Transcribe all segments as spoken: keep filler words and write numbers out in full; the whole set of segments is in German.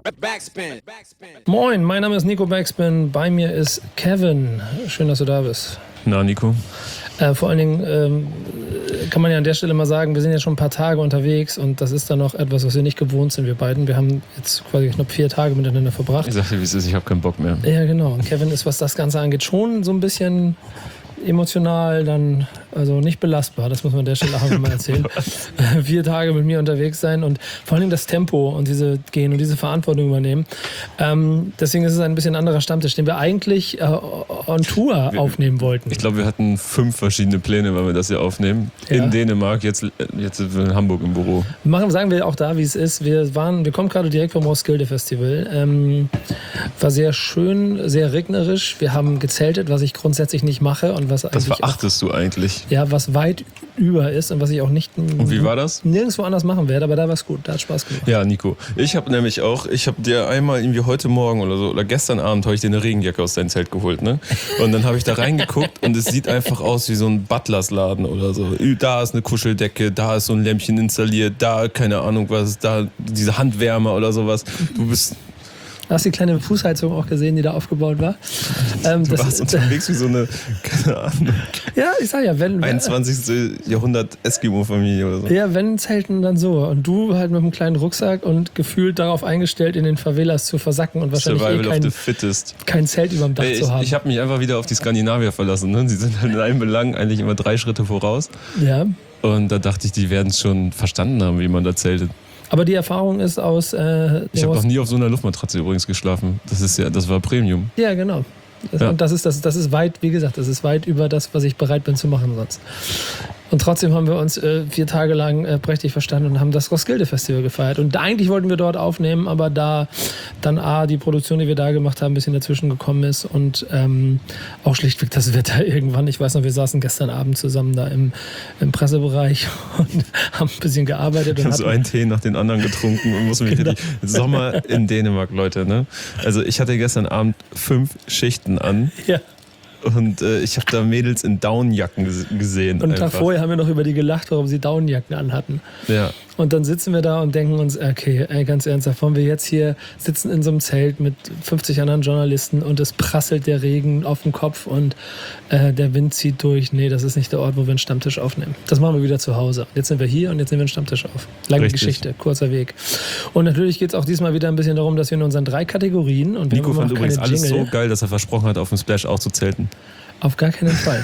Backspin. Moin, mein Name ist Nico Backspin, bei mir ist Kevin. Schön, dass du da bist. Na, Nico? Äh, vor allen Dingen ähm, kann man ja an der Stelle mal sagen, wir sind jetzt schon ein paar Tage unterwegs und das ist dann noch etwas, was wir nicht gewohnt sind, wir beiden. Wir haben jetzt quasi knapp vier Tage miteinander verbracht. Ich sag dir, wie es ist, ich habe keinen Bock mehr. Ja, genau. Und Kevin ist, was das Ganze angeht, schon so ein bisschen emotional dann, also nicht belastbar, das muss man an der Stelle auch mal erzählen. Vier Tage mit mir unterwegs sein und vor allem das Tempo und diese gehen und diese Verantwortung übernehmen. Ähm, deswegen ist es ein bisschen anderer Stammtisch, den wir eigentlich äh, on Tour wir, aufnehmen wollten. Ich glaube, wir hatten fünf verschiedene Pläne, weil wir das hier aufnehmen. Ja. In Dänemark, jetzt, jetzt sind wir in Hamburg im Büro. Machen, sagen wir auch da, wie es ist. Wir waren, wir kommen gerade direkt vom Roskilde Festival. Ähm, war sehr schön, sehr regnerisch. Wir haben gezeltet, was ich grundsätzlich nicht mache und was das verachtest auch, du eigentlich. Ja, was weit über ist und was ich auch nicht und wie war das? Nirgendwo anders machen werde, aber da war es gut, da hat Spaß gemacht. Ja, Nico, ich habe nämlich auch, ich habe dir einmal irgendwie heute Morgen oder so, oder gestern Abend habe ich dir eine Regenjacke aus deinem Zelt geholt, ne? Und dann habe ich da reingeguckt und es sieht einfach aus wie so ein Butlersladen oder so. Da ist eine Kuscheldecke, da ist so ein Lämpchen installiert, da keine Ahnung was, da diese Handwärmer oder sowas. Du bist... Du hast die kleine Fußheizung auch gesehen, die da aufgebaut war. Ähm, du das warst ist, unterwegs wie so eine, keine Ahnung. Ja, ich sag ja, wenn... einundzwanzigsten Jahrhundert Eskimo-Familie oder so. Ja, wenn Zelten, dann so. Und du halt mit einem kleinen Rucksack und gefühlt darauf eingestellt, in den Favelas zu versacken und wahrscheinlich Survival eh kein, of the fittest. kein Zelt über dem Dach Ey, ich, zu haben. Ich habe mich einfach wieder auf die Skandinavier verlassen. Ne? Sie sind halt in allen Belangen eigentlich immer drei Schritte voraus. Ja. Und da dachte ich, die werden es schon verstanden haben, wie man da zeltet. Aber die Erfahrung ist aus... Äh, ich habe noch nie auf so einer Luftmatratze übrigens geschlafen. Das ist ja, das war Premium. Ja, genau. Das, ja. Und das ist, das, das ist weit, wie gesagt, das ist weit über das, was ich bereit bin zu machen sonst. Und trotzdem haben wir uns äh, vier Tage lang äh, prächtig verstanden und haben das Roskilde-Festival gefeiert. Und eigentlich wollten wir dort aufnehmen, aber da dann A, die Produktion, die wir da gemacht haben, ein bisschen dazwischen gekommen ist und ähm, auch schlichtweg das Wetter irgendwann. Ich weiß noch, wir saßen gestern Abend zusammen da im, im Pressebereich und haben ein bisschen gearbeitet. Ich habe so einen Tee nach den anderen getrunken und muss mich genau. richtig... Sommer in Dänemark, Leute, ne? Also ich hatte gestern Abend fünf Schichten an. Ja. Und äh, ich habe da Mädels in Downjacken gesehen. Und Tag vorher haben wir noch über die gelacht, warum sie Downjacken anhatten. Ja. Und dann sitzen wir da und denken uns, okay, ey, ganz ernsthaft, wollen wir jetzt hier sitzen in so einem Zelt mit fünfzig anderen Journalisten und es prasselt der Regen auf den Kopf und äh, der Wind zieht durch. Nee, das ist nicht der Ort, wo wir einen Stammtisch aufnehmen. Das machen wir wieder zu Hause. Jetzt sind wir hier und jetzt nehmen wir einen Stammtisch auf. Lange Richtig. Geschichte, kurzer Weg. Und natürlich geht es auch diesmal wieder ein bisschen darum, dass wir in unseren drei Kategorien... und Nico fand übrigens alles Jingle, so geil, dass er versprochen hat, auf dem Splash auch zu zelten. Auf gar keinen Fall.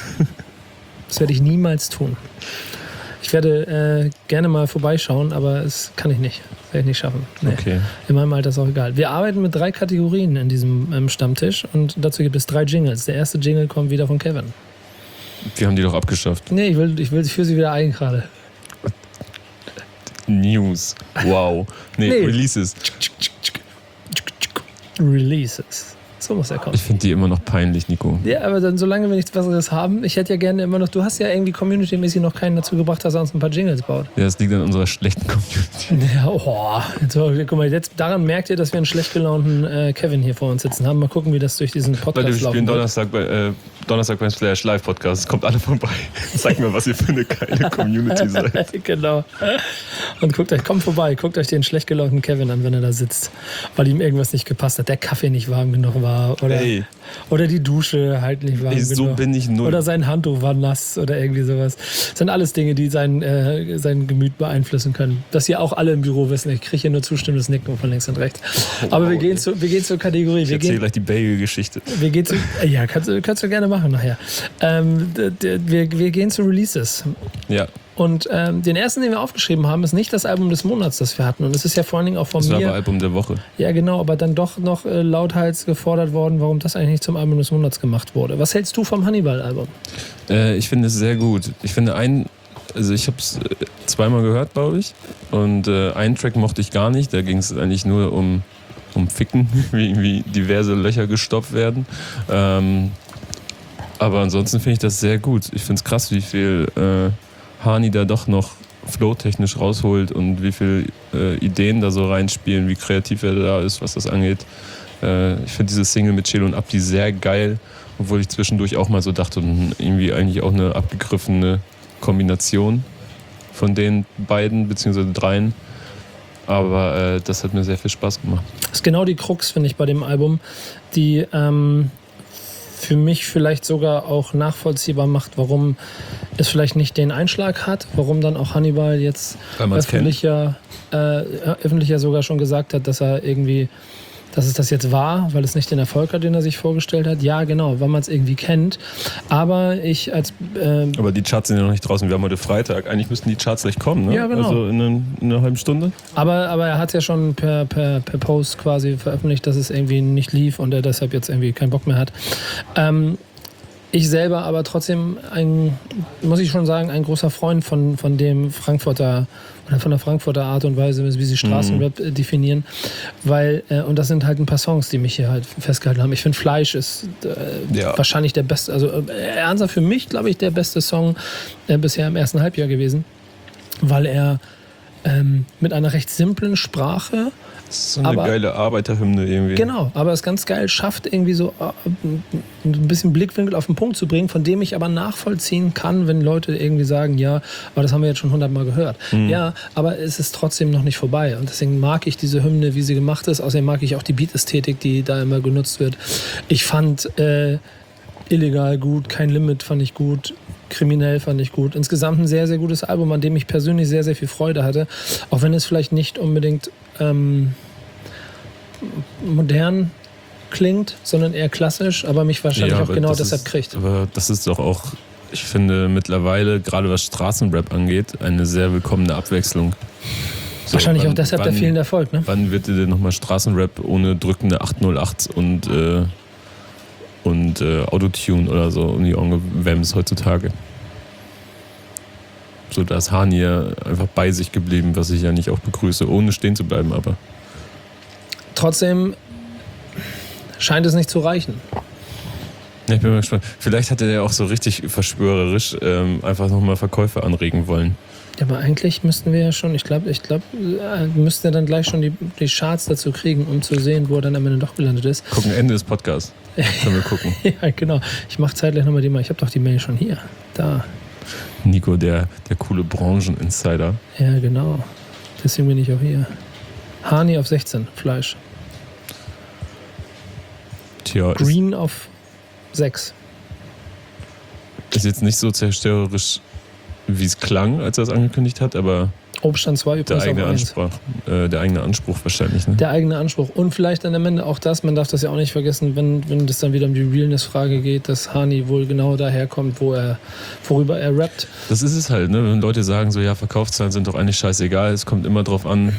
Das werde ich niemals tun. Ich werde äh, gerne mal vorbeischauen, aber das kann ich nicht. Das werde ich nicht schaffen. Nee. Okay. In meinem Alter ist auch egal. Wir arbeiten mit drei Kategorien in diesem ähm, Stammtisch und dazu gibt es drei Jingles. Der erste Jingle kommt wieder von Kevin. Wir haben die doch abgeschafft. Nee, ich will, ich will, ich führe sie wieder ein gerade. News. Wow. Nee, nee. Releases. Releases. So muss er kommen. Ich finde die immer noch peinlich, Nico. Ja, aber dann, solange wir nichts Besseres haben, ich hätte ja gerne immer noch, du hast ja irgendwie community-mäßig noch keinen dazu gebracht, dass er uns ein paar Jingles baut. Ja, das liegt an unserer schlechten Community. Ja, oh, so, guck mal, jetzt, daran merkt ihr, dass wir einen schlecht gelaunten äh, Kevin hier vor uns sitzen haben. Mal gucken, wie das durch diesen Podcast läuft. Wir spielen Donnerstag bei, äh, Donnerstag beim Slash Live Podcast. Kommt alle vorbei. Zeigt mir, was ihr für eine geile Community seid. Genau. Und guckt euch, kommt vorbei, guckt euch den schlecht gelaunten Kevin an, wenn er da sitzt, weil ihm irgendwas nicht gepasst hat, der Kaffee nicht warm genug war. Oder, oder die Dusche halt nicht warm Ey, so genug. bin ich null. Oder sein Handtuch war nass oder irgendwie sowas. Das sind alles Dinge, die sein, äh, sein Gemüt beeinflussen können. Das hier auch alle im Büro wissen. Ich kriege hier nur zustimmendes Nicken von links und rechts. Oh, Aber wow, wir, gehen zu, wir gehen zur Kategorie. Ich wir erzähle gehen, gleich die Bagel-Geschichte. Wir gehen zu, ja, kannst, kannst du gerne machen nachher. Ähm, wir, wir gehen zu Releases. Ja. Und ähm, den ersten, den wir aufgeschrieben haben, ist nicht das Album des Monats, das wir hatten. Und es ist ja vor allen Dingen auch von das mir... Das war aber Album der Woche. Ja, genau, aber dann doch noch äh, lauthals gefordert worden, warum das eigentlich nicht zum Album des Monats gemacht wurde. Was hältst du vom Hannibal-Album? Äh, ich finde es sehr gut. Ich finde ein... Also ich habe es zweimal gehört, glaube ich. Und äh, einen Track mochte ich gar nicht. Da ging es eigentlich nur um, um Ficken, wie irgendwie diverse Löcher gestopft werden. Ähm, aber ansonsten finde ich das sehr gut. Ich finde es krass, wie viel... Äh, Hani da doch noch flow-technisch rausholt und wie viele äh, Ideen da so reinspielen, wie kreativ er da ist, was das angeht. Äh, ich finde diese Single mit Chelo und Abdi sehr geil, obwohl ich zwischendurch auch mal so dachte, irgendwie eigentlich auch eine abgegriffene Kombination von den beiden, beziehungsweise dreien. Aber äh, das hat mir sehr viel Spaß gemacht. Das ist genau die Krux, finde ich, bei dem Album, die ähm, für mich vielleicht sogar auch nachvollziehbar macht, warum es vielleicht nicht den Einschlag hat, warum dann auch Hannibal jetzt öffentlicher, äh, öffentlicher sogar schon gesagt hat, dass er irgendwie, dass es das jetzt war, weil es nicht den Erfolg hat, den er sich vorgestellt hat. Ja, genau, weil man es irgendwie kennt. Aber ich als... Äh, Aber die Charts sind ja noch nicht draußen. Wir haben heute Freitag. Eigentlich müssten die Charts gleich kommen, ne? Ja, genau. Also in, eine, in einer halben Stunde. Aber, aber er hat es ja schon per, per, per Post quasi veröffentlicht, dass es irgendwie nicht lief und er deshalb jetzt irgendwie keinen Bock mehr hat. Ähm, ich selber aber trotzdem, ein, muss ich schon sagen, ein großer Freund von, von dem Frankfurter oder von der Frankfurter Art und Weise, wie sie Straßenrap mhm. definieren. Weil, äh, und das sind halt ein paar Songs, die mich hier halt festgehalten haben. Ich finde, Fleisch ist äh, ja. wahrscheinlich der beste, also äh, ernsthaft für mich, glaube ich, der beste Song äh, bisher im ersten Halbjahr gewesen. Weil er ähm, mit einer recht simplen Sprache. Das ist so eine aber, geile Arbeiterhymne irgendwie. Genau, aber es ganz geil schafft, irgendwie so ein bisschen Blickwinkel auf den Punkt zu bringen, von dem ich aber nachvollziehen kann, wenn Leute irgendwie sagen, ja, aber das haben wir jetzt schon hundertmal gehört. Mhm. Ja, aber es ist trotzdem noch nicht vorbei und deswegen mag ich diese Hymne, wie sie gemacht ist. Außerdem mag ich auch die Beat-Ästhetik, die da immer genutzt wird. Ich fand äh, Illegal gut, Kein Limit fand ich gut, Kriminell fand ich gut. Insgesamt ein sehr, sehr gutes Album, an dem ich persönlich sehr, sehr viel Freude hatte. Auch wenn es vielleicht nicht unbedingt ähm, modern klingt, sondern eher klassisch, aber mich wahrscheinlich ja, auch genau deshalb ist, kriegt. Aber das ist doch auch, ich finde mittlerweile, gerade was Straßenrap angeht, eine sehr willkommene Abwechslung. So, wahrscheinlich wann, auch deshalb wann, der fehlende Erfolg, ne? Wann wird dir denn nochmal Straßenrap ohne drückende acht null acht und äh, und äh, Autotune oder so um die Ohren gewämst heutzutage. So, da ist Hani ja einfach bei sich geblieben, was ich ja nicht auch begrüße, ohne stehen zu bleiben, aber trotzdem scheint es nicht zu reichen. Ja, ich bin mal gespannt. Vielleicht hat er ja auch so richtig verschwörerisch ähm, einfach nochmal Verkäufe anregen wollen. Ja, aber eigentlich müssten wir ja schon, ich glaube, ich glaube, wir müssten ja dann gleich schon die, die Charts dazu kriegen, um zu sehen, wo er dann am Ende doch gelandet ist. Gucken, Ende des Podcasts. Können wir gucken. Ja, genau. Ich mache zeitgleich nochmal die Mail. Ich habe doch die Mail schon hier. Da. Nico, der, der coole Brancheninsider. Ja, genau. Deswegen bin ich auch hier. Hani auf sechzehn, Fleisch. Tja, Green auf sechs. Ist jetzt nicht so zerstörerisch, wie es klang, als er es angekündigt hat, aber Obststand zwei der eigene, Anspruch, äh, der eigene Anspruch wahrscheinlich. Ne? Der eigene Anspruch. Und vielleicht dann am Ende auch das, man darf das ja auch nicht vergessen, wenn, wenn das dann wieder um die Realness-Frage geht, dass Hani wohl genau daherkommt, wo er, worüber er rappt. Das ist es halt, ne? Wenn Leute sagen so, ja, Verkaufszahlen sind doch eigentlich scheißegal, es kommt immer drauf an,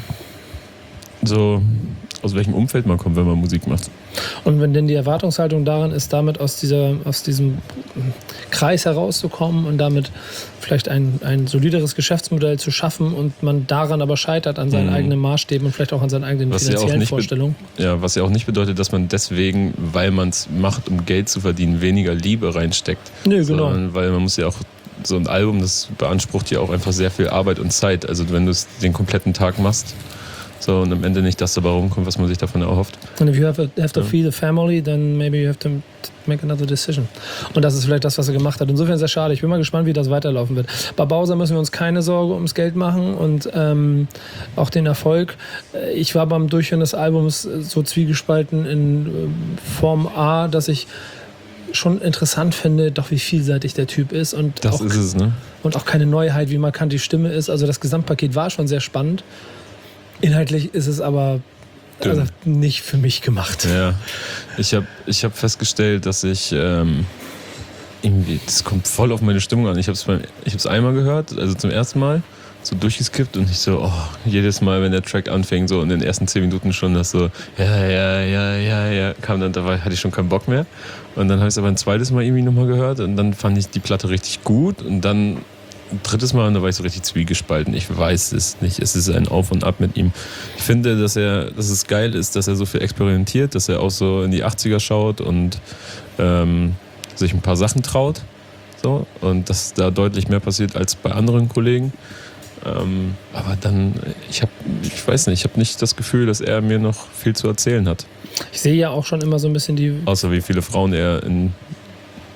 so aus welchem Umfeld man kommt, wenn man Musik macht. Und wenn denn die Erwartungshaltung daran ist, damit aus, dieser, aus diesem Kreis herauszukommen und damit vielleicht ein, ein solideres Geschäftsmodell zu schaffen und man daran aber scheitert an seinen mhm. eigenen Maßstäben und vielleicht auch an seinen eigenen was finanziellen ja Vorstellungen. Be- ja, was ja auch nicht bedeutet, dass man deswegen, weil man es macht, um Geld zu verdienen, weniger Liebe reinsteckt. Nö, genau. Sondern weil man muss ja auch, so ein Album, das beansprucht ja auch einfach sehr viel Arbeit und Zeit. Also wenn du es den kompletten Tag machst, so, und am Ende nicht das dabei rumkommt, was man sich davon erhofft. And if you have, a, have to ja. feed a family, then maybe you have to make another decision. Und das ist vielleicht das, was er gemacht hat. Insofern ist es schade. Ich bin mal gespannt, wie das weiterlaufen wird. Bei Bowser müssen wir uns keine Sorge ums Geld machen und ähm, auch den Erfolg. Ich war beim Durchhören des Albums so zwiegespalten in Form A, dass ich schon interessant finde, doch wie vielseitig der Typ ist. Und das auch, ist es, ne? Und auch keine Neuheit, wie markant die Stimme ist. Also das Gesamtpaket war schon sehr spannend. Inhaltlich ist es aber also nicht für mich gemacht. Ja, ich habe ich hab festgestellt, dass ich ähm, irgendwie, das kommt voll auf meine Stimmung an. Ich habe es ich hab's einmal gehört, also zum ersten Mal, so durchgeskippt und ich so, oh, jedes Mal, wenn der Track anfing, so in den ersten zehn Minuten schon, das so, ja, ja, ja, ja, ja, kam dann, da hatte ich schon keinen Bock mehr. Und dann habe ich es aber ein zweites Mal irgendwie nochmal gehört und dann fand ich die Platte richtig gut und dann ein drittes Mal, und da war ich so richtig zwiegespalten. Ich weiß es nicht. Es ist ein Auf und Ab mit ihm. Ich finde, dass er, dass es geil ist, dass er so viel experimentiert, dass er auch so in die achtziger schaut und ähm, sich ein paar Sachen traut. So, und dass da deutlich mehr passiert als bei anderen Kollegen. Ähm, aber dann, ich habe, ich weiß nicht, ich habe nicht das Gefühl, dass er mir noch viel zu erzählen hat. Ich sehe ja auch schon immer so ein bisschen die... Außer wie viele Frauen er in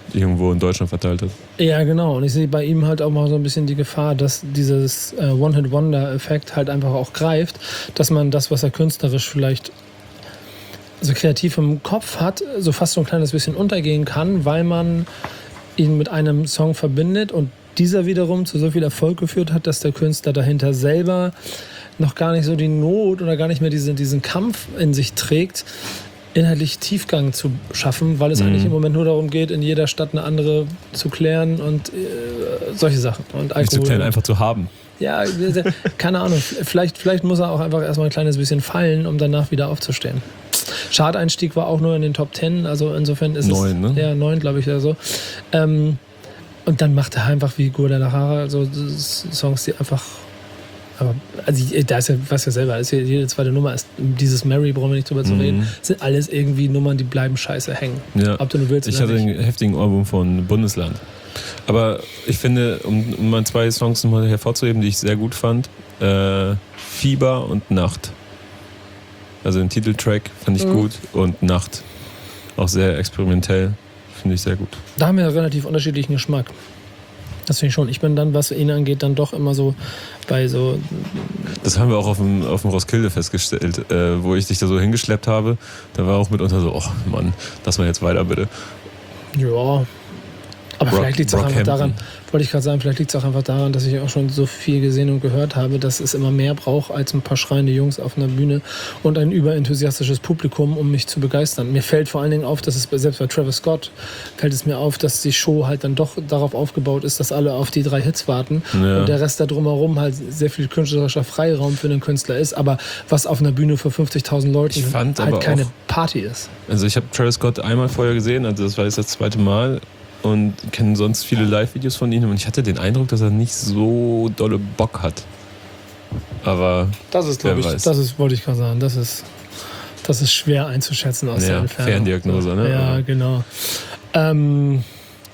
irgendwo in Deutschland verteilt hat. Ja, genau. Und ich sehe bei ihm halt auch mal so ein bisschen die Gefahr, dass dieses äh, One-Hit-Wonder-Effekt halt einfach auch greift, dass man das, was er künstlerisch vielleicht so kreativ im Kopf hat, so fast so ein kleines bisschen untergehen kann, weil man ihn mit einem Song verbindet und dieser wiederum zu so viel Erfolg geführt hat, dass der Künstler dahinter selber noch gar nicht so die Not oder gar nicht mehr diesen, diesen Kampf in sich trägt, inhaltlich Tiefgang zu schaffen, weil es mhm. eigentlich im Moment nur darum geht, in jeder Stadt eine andere zu klären und äh, solche Sachen. Und Alkohol. Nicht zu klären, einfach zu haben. Ja, keine Ahnung. Vielleicht, vielleicht muss er auch einfach erstmal ein kleines bisschen fallen, um danach wieder aufzustehen. Charteinstieg war auch nur in den Top Ten, also insofern ist neun, es... ne? Ja, neun, glaube ich, oder so. Ähm, und dann macht er einfach wie Guadalajara so Songs, die einfach... Aber, also da ist ja, was ja selber ist, jede zweite Nummer ist dieses Mary, brauchen wir nicht drüber zu mhm. reden, sind alles irgendwie Nummern, die bleiben scheiße hängen. Ja. Ob du nur willst ich oder hatte nicht. einen heftigen Ohrwurm von Bundesland. Aber ich finde, um, um mal zwei Songs nochmal hervorzuheben, die ich sehr gut fand, äh, Fieber und Nacht. Also den Titeltrack fand ich mhm. gut und Nacht auch sehr experimentell, finde ich sehr gut. Da haben wir einen relativ unterschiedlichen Geschmack. Das finde ich schon. Ich bin dann, was ihn angeht, dann doch immer so bei so... Das haben wir auch auf dem, auf dem Roskilde festgestellt, äh, wo ich dich da so hingeschleppt habe. Da war auch mitunter so, oh Mann, lass mal jetzt weiter bitte. Ja, aber Rock, vielleicht liegt es auch einfach daran, wollte ich gerade sagen, vielleicht liegt es auch einfach daran, dass ich auch schon so viel gesehen und gehört habe, dass es immer mehr braucht als ein paar schreiende Jungs auf einer Bühne und ein überenthusiastisches Publikum, um mich zu begeistern. Mir fällt vor allen Dingen auf, dass es selbst bei Travis Scott fällt es mir auf, dass die Show halt dann doch darauf aufgebaut ist, dass alle auf die drei Hits warten ja. und der Rest da drumherum halt sehr viel künstlerischer Freiraum für den Künstler ist, aber was auf einer Bühne für fünfzigtausend Leuten halt keine auch, Party ist. Also ich habe Travis Scott einmal vorher gesehen, also das war jetzt das zweite Mal. Und kenne sonst viele Live-Videos von ihm und ich hatte den Eindruck, dass er nicht so dolle Bock hat. Aber das ist, glaube ich, weiß. das ist, wollte ich gerade sagen, das ist, das ist schwer einzuschätzen aus ja, der Entfernung. Ferndiagnose, ne? Ja, genau. Ähm,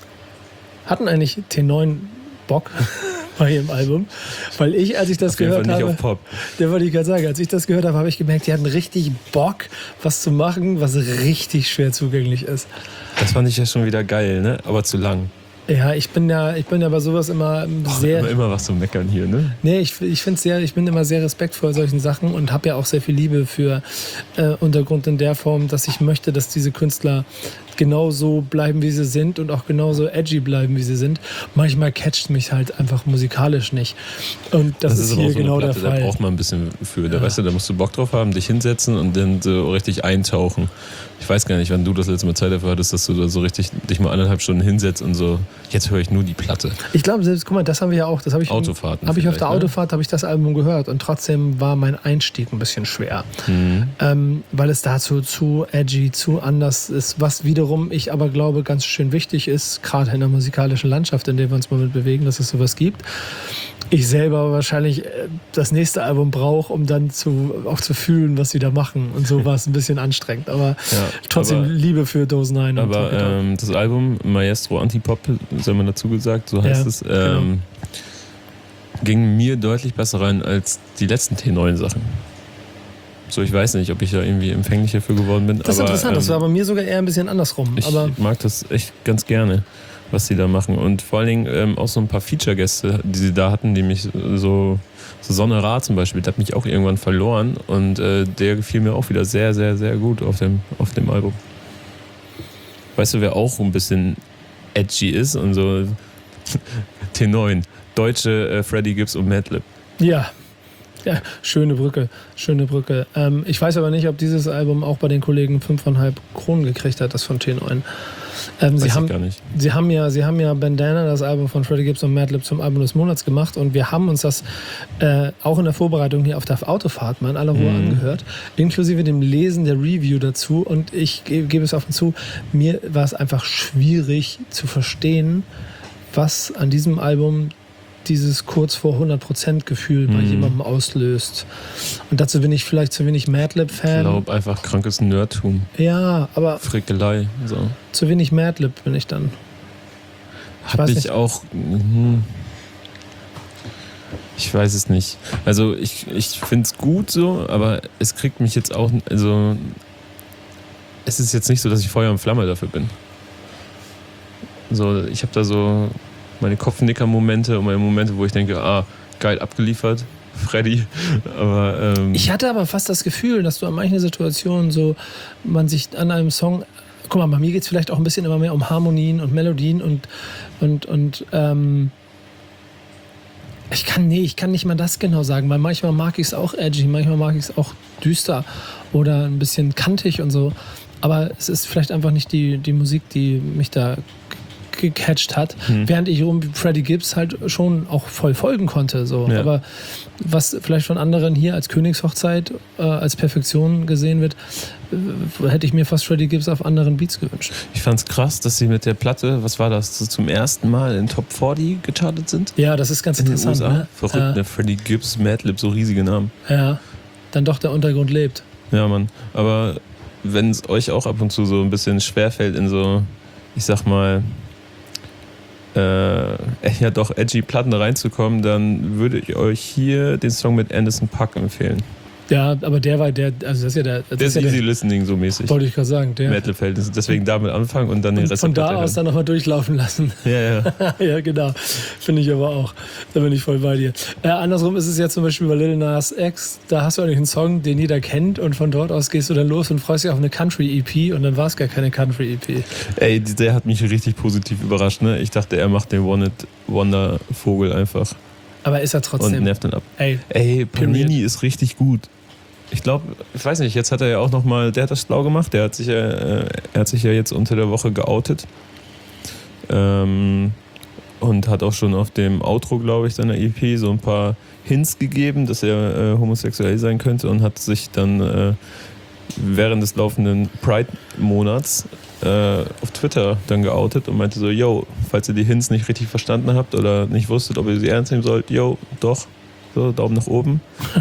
hatten eigentlich T neun Bock bei ihrem Album? Weil ich, als ich das auf jeden gehört Fall nicht habe, auf Pop. Der wollte ich gerade sagen, als ich das gehört habe, habe ich gemerkt, die hatten richtig Bock, was zu machen, was richtig schwer zugänglich ist. Das fand ich ja schon wieder geil, ne? Aber zu lang. Ja, ich bin ja, ich bin ja bei sowas immer Boah, sehr... Immer, immer was zu meckern hier, ne? Nee, ich, ich finde sehr, ich bin immer sehr respektvoll solchen Sachen und habe ja auch sehr viel Liebe für äh, Untergrund in der Form, dass ich möchte, dass diese Künstler genauso bleiben, wie sie sind und auch genauso edgy bleiben, wie sie sind. Manchmal catcht mich halt einfach musikalisch nicht. Und das, das ist, ist hier so genau Platte, der Fall. Da braucht man ein bisschen für. Da, ja. weißt du, da musst du Bock drauf haben, dich hinsetzen und dann so richtig eintauchen. Ich weiß gar nicht, wann du das letzte Mal Zeit dafür hattest, dass du da so richtig dich mal anderthalb Stunden hinsetzt und so, jetzt höre ich nur die Platte. Ich glaube, selbst, guck mal, das haben wir ja auch. Das habe ich, Autofahrten hab ich auf der ne? Autofahrt habe ich das Album gehört und trotzdem war mein Einstieg ein bisschen schwer. Mhm. Ähm, weil es dazu zu edgy, zu anders ist, was wiederum ich aber glaube, ganz schön wichtig ist, gerade in der musikalischen Landschaft, in der wir uns mal mit bewegen, dass es sowas gibt. Ich selber wahrscheinlich das nächste Album brauche, um dann zu, auch zu fühlen, was sie da machen. Und so war es ein bisschen anstrengend. Aber ja, trotzdem aber, Liebe für Dose neun. Aber ähm, das Album Maestro Antipop, soll man dazu gesagt, so heißt ja, es, ähm, genau. ging mir deutlich besser rein als die letzten T neun Sachen. So, ich weiß nicht, ob ich da irgendwie empfänglicher für geworden bin. Das ist aber, interessant, ähm, das war bei mir sogar eher ein bisschen andersrum. Ich aber mag das echt ganz gerne, was sie da machen. Und vor allen Dingen ähm, auch so ein paar Feature-Gäste, die sie da hatten, die mich so, so Sonne Ra zum Beispiel, der hat mich auch irgendwann verloren. Und äh, der gefiel mir auch wieder sehr, sehr, sehr gut auf dem, auf dem Album. Weißt du, wer auch ein bisschen edgy ist und so T neun, deutsche äh, Freddie Gibbs und Madlib. Ja. Ja, schöne Brücke, schöne Brücke. Ähm, ich weiß aber nicht, ob dieses Album auch bei den Kollegen fünfeinhalb Kronen gekriegt hat, das von T neun. Ähm, weiß sie, ich haben, gar nicht. Sie, haben ja, sie haben ja Bandana, das Album von Freddie Gibbs und Madlib, zum Album des Monats gemacht und wir haben uns das äh, auch in der Vorbereitung hier auf der Autofahrt mal in aller Ruhe mhm. angehört, inklusive dem Lesen der Review dazu und ich gebe ge- es offen zu, mir war es einfach schwierig zu verstehen, was an diesem Album dieses kurz vor hundert Prozent Gefühl bei mhm. jemandem auslöst. Und dazu bin ich vielleicht zu wenig Madlib-Fan. Ich glaube, einfach krankes Nerdtum. Ja, aber... Frickelei. So. Zu wenig Madlib bin ich dann. Ich Hab ich nicht. auch... Hm, ich weiß es nicht. Also ich, ich finde es gut so, aber es kriegt mich jetzt auch... Also es ist jetzt nicht so, dass ich Feuer und Flamme dafür bin. So, ich habe da so meine Kopfnicker-Momente und meine Momente, wo ich denke, ah, geil abgeliefert, Freddy. Aber, ähm ich hatte aber fast das Gefühl, dass du an manchen Situationen so, man sich an einem Song, guck mal, bei mir geht es vielleicht auch ein bisschen immer mehr um Harmonien und Melodien und, und, und ähm, ich kann, nee, ich kann nicht mal das genau sagen, weil manchmal mag ich es auch edgy, manchmal mag ich es auch düster oder ein bisschen kantig und so. Aber es ist vielleicht einfach nicht die, die Musik, die mich da gecatcht hat, hm. während ich um Freddie Gibbs halt schon auch voll folgen konnte. So. Ja. Aber was vielleicht von anderen hier als Königshochzeit, äh, als Perfektion gesehen wird, äh, hätte ich mir fast Freddie Gibbs auf anderen Beats gewünscht. Ich fand's krass, dass sie mit der Platte, was war das, zum ersten Mal in Top vierzig gechartet sind? Ja, das ist ganz in interessant. Ne? Verrückt, äh, ne? Freddie Gibbs, Madlib, so riesige Namen. Ja, dann doch der Untergrund lebt. Ja, Mann. Aber wenn es euch auch ab und zu so ein bisschen schwerfällt in so, ich sag mal, Äh, ja doch edgy Platten reinzukommen, dann würde ich euch hier den Song mit Anderson .Paak empfehlen. Ja, aber der war der, also das ist ja der... Das der ist ja easy der, listening so mäßig. Wollte ich gerade sagen. Der Metal-Verhältnis. Deswegen damit anfangen und dann den und Rest von da aus dann nochmal durchlaufen lassen. Ja, ja. Ja, genau. Finde ich aber auch. Da bin ich voll bei dir. Äh, andersrum ist es ja zum Beispiel bei Lil Nas X, da hast du eigentlich einen Song, den jeder kennt und von dort aus gehst du dann los und freust dich auf eine Country-E P und dann war es gar keine Country-E P. Ey, der hat mich richtig positiv überrascht, ne? Ich dachte, er macht den One-Hit-Wonder-Vogel einfach. Aber ist er trotzdem. Und nervt dann ab. Ey, Ey Panini ist richtig gut. Ich glaube, ich weiß nicht, jetzt hat er ja auch nochmal, der hat das schlau gemacht, der hat sich ja, äh, er hat sich ja jetzt unter der Woche geoutet. Ähm, und hat auch schon auf dem Outro, glaube ich, seiner E P so ein paar Hints gegeben, dass er äh, homosexuell sein könnte und hat sich dann äh, während des laufenden Pride-Monats äh, auf Twitter dann geoutet und meinte so, yo, falls ihr die Hints nicht richtig verstanden habt oder nicht wusstet, ob ihr sie ernst nehmen sollt, yo, doch, so, Daumen nach oben.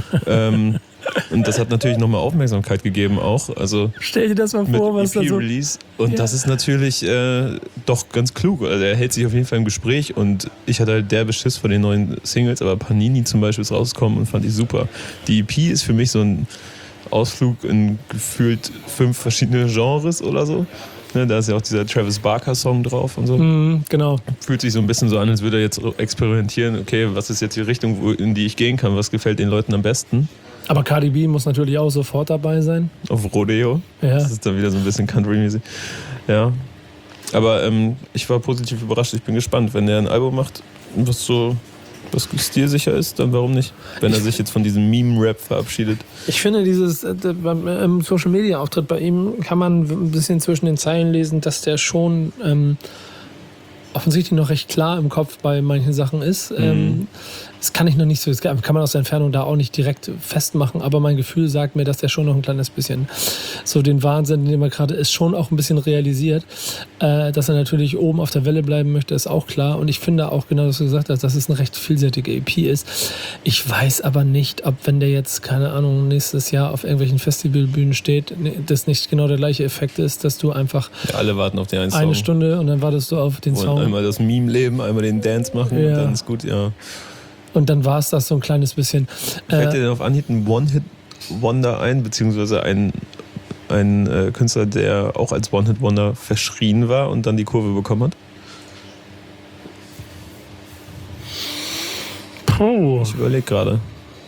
ähm, Und das hat natürlich nochmal Aufmerksamkeit gegeben auch. Also stell dir das mal vor, was da so... Release. Und ja. das ist natürlich äh, doch ganz klug. Also er hält sich auf jeden Fall im Gespräch und ich hatte halt derbe Schiss vor den neuen Singles, aber Panini zum Beispiel ist rausgekommen und fand ich super. Die E P ist für mich so ein Ausflug in gefühlt fünf verschiedene Genres oder so. Ne, da ist ja auch dieser Travis Barker-Song drauf und so. Mm, genau. Fühlt sich so ein bisschen so an, als würde er jetzt experimentieren. Okay, was ist jetzt die Richtung, in die ich gehen kann? Was gefällt den Leuten am besten? Aber Cardi B muss natürlich auch sofort dabei sein. Auf Rodeo. Ja. Das ist dann wieder so ein bisschen Country-mäßig. Ja. Aber ähm, ich war positiv überrascht. Ich bin gespannt, wenn er ein Album macht, was so was stilsicher ist, dann warum nicht? Wenn er sich jetzt von diesem Meme-Rap verabschiedet. Ich finde, dieses äh, beim Social-Media-Auftritt bei ihm kann man ein bisschen zwischen den Zeilen lesen, dass der schon ähm, offensichtlich noch recht klar im Kopf bei manchen Sachen ist. Mhm. Ähm, das kann ich noch nicht so, das kann man aus der Entfernung da auch nicht direkt festmachen, aber mein Gefühl sagt mir, dass der schon noch ein kleines bisschen so den Wahnsinn, den er gerade ist, schon auch ein bisschen realisiert. Äh, dass er natürlich oben auf der Welle bleiben möchte, ist auch klar. Und ich finde auch, genau, was du gesagt hast, dass es eine recht vielseitige E P ist. Ich weiß aber nicht, ob, wenn der jetzt, keine Ahnung, nächstes Jahr auf irgendwelchen Festivalbühnen steht, das nicht genau der gleiche Effekt ist, dass du einfach ja, alle warten auf den einen Song. Eine Stunde und dann wartest du auf den Wollen Song. Einmal das Meme leben, einmal den Dance machen ja. Und dann ist gut, ja. Und dann war es das so ein kleines bisschen. Fällt dir denn auf Anhieb ein One-Hit-Wonder ein, beziehungsweise ein, ein äh, Künstler, der auch als One-Hit-Wonder verschrien war und dann die Kurve bekommen hat? Oh. Ich überlege gerade.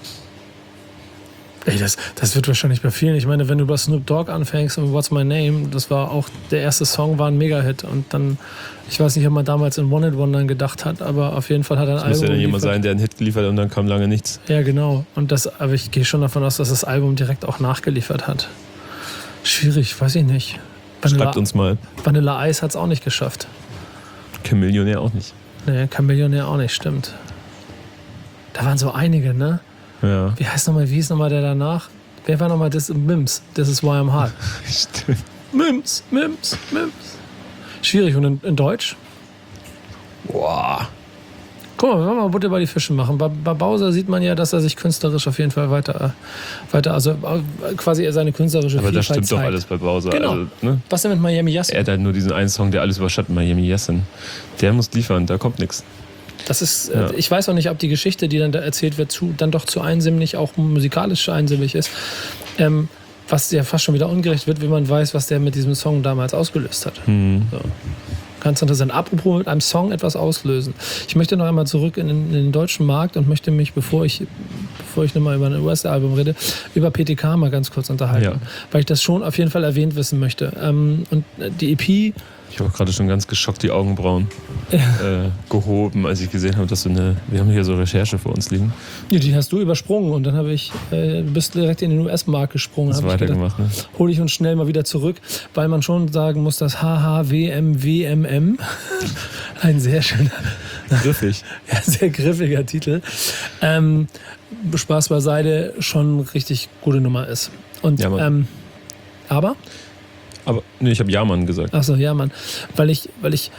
Ey, das, das wird wahrscheinlich bei vielen. Ich meine, wenn du bei Snoop Dogg anfängst und What's My Name, das war auch, der erste Song war ein Mega-Hit. Und dann, ich weiß nicht, ob man damals in One-Hit-Wondern gedacht hat, aber auf jeden Fall hat er ein das Album. Muss ja dann jemand sein, der einen Hit geliefert hat und dann kam lange nichts. Ja, genau. Und das, aber ich gehe schon davon aus, dass das Album direkt auch nachgeliefert hat. Schwierig, weiß ich nicht. Vanilla, Schreibt uns mal. Vanilla Ice hat es auch nicht geschafft. Kein Millionär auch nicht. Nee, kein Millionär auch nicht, stimmt. Da waren so einige, ne? Ja. Wie heißt nochmal, wie hieß nochmal der danach? Wer war nochmal das? Mims. Das ist Why I'm Hard. Stimmt. Mims, Mims, Mims. Schwierig. Und in, in Deutsch? Boah. Guck mal, wir wollen mal Butter bei die Fische machen. Bei, bei Bowser sieht man ja, dass er sich künstlerisch auf jeden Fall weiter, weiter also quasi seine künstlerische Aber Vielfalt das stimmt zeigt. doch alles bei Bowser. Genau. Also, ne? Was denn mit Miami Yassin? Er hat halt nur diesen einen Song, der alles überschattet, Miami Yassin. Der muss liefern, da kommt nichts. Das ist, Ja. ich weiß auch nicht, ob die Geschichte, die dann da erzählt wird, zu, dann doch zu einsilbig, auch musikalisch einsilbig ist. Ähm, was ja fast schon wieder ungerecht wird, wenn man weiß, was der mit diesem Song damals ausgelöst hat. Hm. So. ganz interessant. Apropos mit einem Song etwas auslösen. Ich möchte noch einmal zurück in den, in den deutschen Markt und möchte mich, bevor ich, bevor ich nochmal über ein U S-Album rede, über P T K mal ganz kurz unterhalten. Ja. Weil ich das schon auf jeden Fall erwähnt wissen möchte. Ähm, und die E P... Ich habe gerade schon ganz geschockt die Augenbrauen ja. äh, gehoben, als ich gesehen habe, dass du eine... Wir haben hier so Recherche vor uns liegen. Ja, die hast du übersprungen und dann habe ich... Äh, du bist direkt in den U S-Markt gesprungen. Hast weitergemacht, ne? Hole ich uns schnell mal wieder zurück, weil man schon sagen muss, dass H H W M W M M ein sehr schöner... Griffig. Ja, sehr griffiger Titel. Ähm, Spaß beiseite, schon richtig gute Nummer ist. Und, ja, ähm, aber... Aber, nee, ich habe Ja, Mann gesagt. Achso, ja, Mann. Weil ich, weil ich,